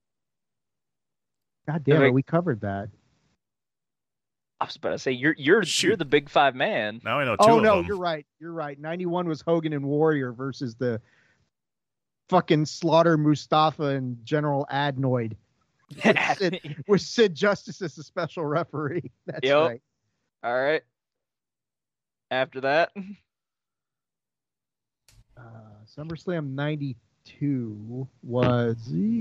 God damn it, we covered that. I was about to say you're the Big Five man. Now I know Oh no, you're right. You're right. 91 was Hogan and Warrior versus the fucking Slaughter Mustafa and General Adnoid. With Sid Justice as the special referee. That's Yep. right. All right. After that, SummerSlam 93. 92 was.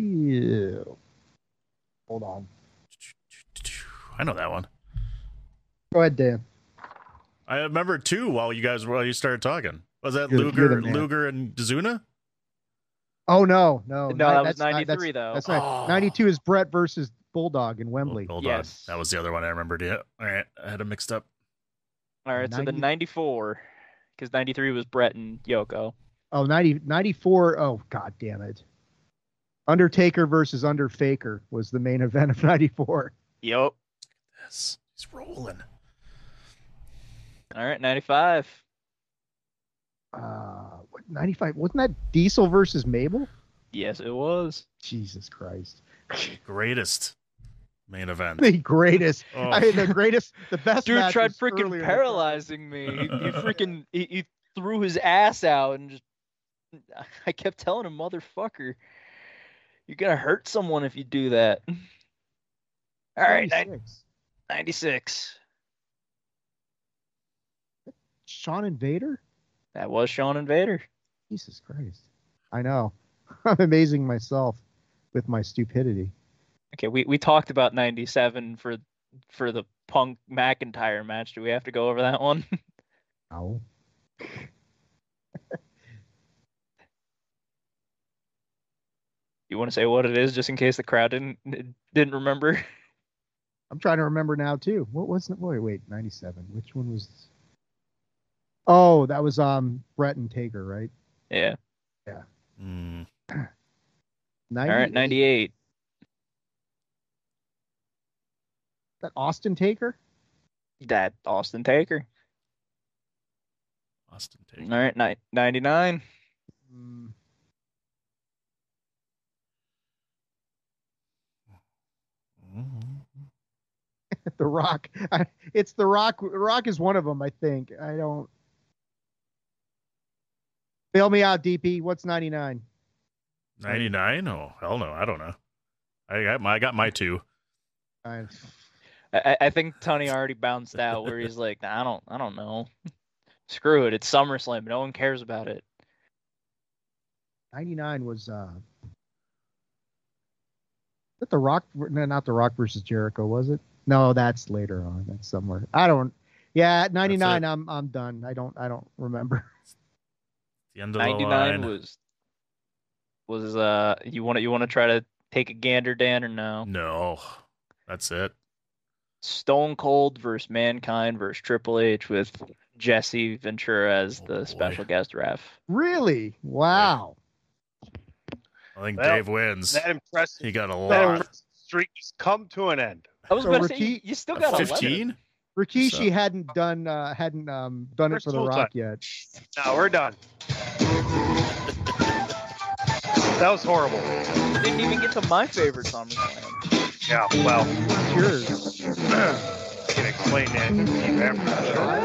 Hold on. I know that one. Go ahead, Dan. I remember 2 while you started talking. Was that You're the man. Luger and Zuna? Oh, no. That was 93, though. That's right. 92 is Brett versus Bulldog in Wembley. Bulldog. That was the other one I remembered. Yeah. All right. I had it mixed up. All right. So the 94, because 93 was Brett and Yoko. Oh, 94. Oh, God damn it. Undertaker versus Underfaker was the main event of 94. Yep. Yes. He's rolling. All right. 95. 95. Wasn't that Diesel versus Mabel? Yes, it was. Jesus Christ. Greatest main event. The greatest. Oh. I mean, the greatest, the best. Dude match tried was freaking earlier. paralyzing me. He threw his ass out and just. I kept telling him, motherfucker, you're gonna hurt someone if you do that. All right, 96. Shawn Invader? That was Shawn Invader. Jesus Christ. I know. I'm amazing myself with my stupidity. Okay, we talked about 97 for the Punk McIntyre match. Do we have to go over that one? No. You want to say what it is, just in case the crowd didn't remember? I'm trying to remember now too. What was it? Wait, 97. Which one was this? Oh, that was Brett and Taker, right? Yeah. Yeah. All right, 98. That Austin Taker? That Austin Taker. Austin Taker. All right, 99. The Rock. It's The Rock. The Rock is one of them, I think. I don't. Bail me out, DP. What's 99? 99? Oh, hell no. I don't know. I got my 2. I think Tony already bounced out where he's like, nah, I don't know. Screw it. It's SummerSlam. No one cares about it. 99 was that The Rock? No, not The Rock versus Jericho, was it? No, that's later on. That's somewhere. I don't. Yeah, 99. I'm done. I don't remember. The end of 99 the line. was you want to try to take a gander, Dan, or no? No, that's it. Stone Cold versus Mankind versus Triple H with Jesse Ventura as the special guest ref. Really? Wow. I think Dave wins. That impressive. He got a That lot. streak has come to an end. I was about to say you still got 15. Rikishi hadn't done it for The Rock yet. No, we're done. That was horrible. Didn't even get to my favorite SummerSlam. Yeah, well, yours. I can explain that after.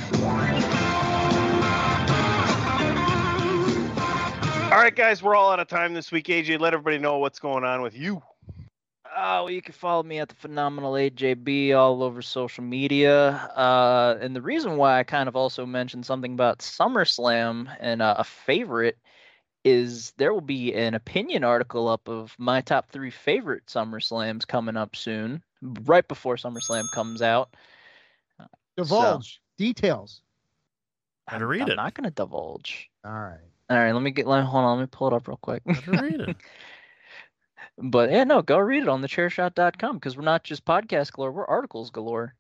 All right, guys, we're all out of time this week. AJ, let everybody know what's going on with you. Well, you can follow me at the Phenomenal AJB all over social media. And the reason why I kind of also mentioned something about SummerSlam and a favorite is there will be an opinion article up of my top 3 favorite SummerSlams coming up soon, right before SummerSlam comes out. Divulge details. How to read I'm it. not going to divulge. All right. Hold on, let me pull it up real quick. How to read it. But yeah, no, go read it on thechairshot.com because we're not just podcast galore, we're articles galore.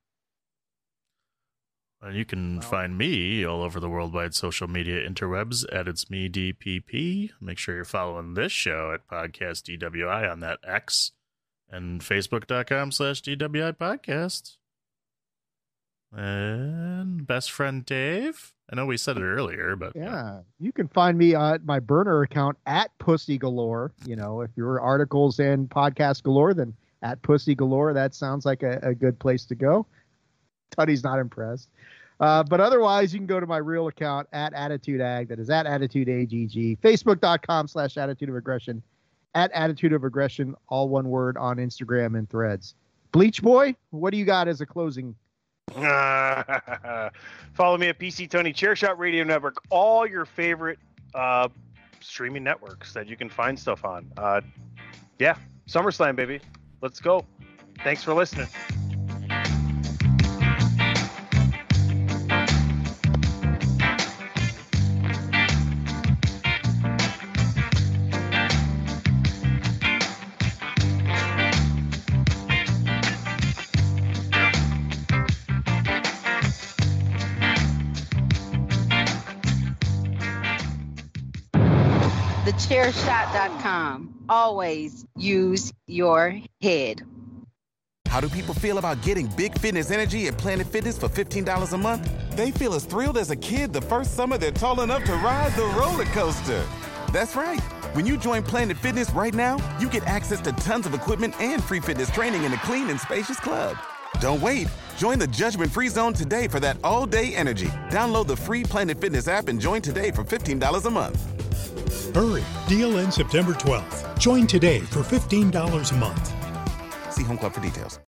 And you can find me all over the worldwide social media interwebs at It's Me DPP. Make sure you're following this show at Podcast DWI on that X and Facebook.com/DWI Podcast. And best friend Dave. I know we said it earlier, but yeah, you can find me at my burner account at Pussy Galore. You know, if you're articles and podcast galore, then at Pussy Galore. That sounds like a good place to go. Tuddy's not impressed. But otherwise, you can go to my real account at Attitude Ag. That is at Attitude AGG. Facebook.com/Attitude of Aggression. At Attitude of Aggression, all one word on Instagram and Threads. Bleach Boy, what do you got as a closing? Follow me at PC Tony Chairshot Radio Network. All your favorite streaming networks that you can find stuff on. Yeah, SummerSlam, baby. Let's go. Thanks for listening. TheChairShot.com. Always use your head. How do people feel about getting big fitness energy at Planet Fitness for $15 a month? They feel as thrilled as a kid the first summer they're tall enough to ride the roller coaster. That's right. When you join Planet Fitness right now, you get access to tons of equipment and free fitness training in a clean and spacious club. Don't wait. Join the judgment-free zone today for that all-day energy. Download the free Planet Fitness app and join today for $15 a month. Hurry, deal ends September 12th. Join today for $15 a month. See Home Club for details.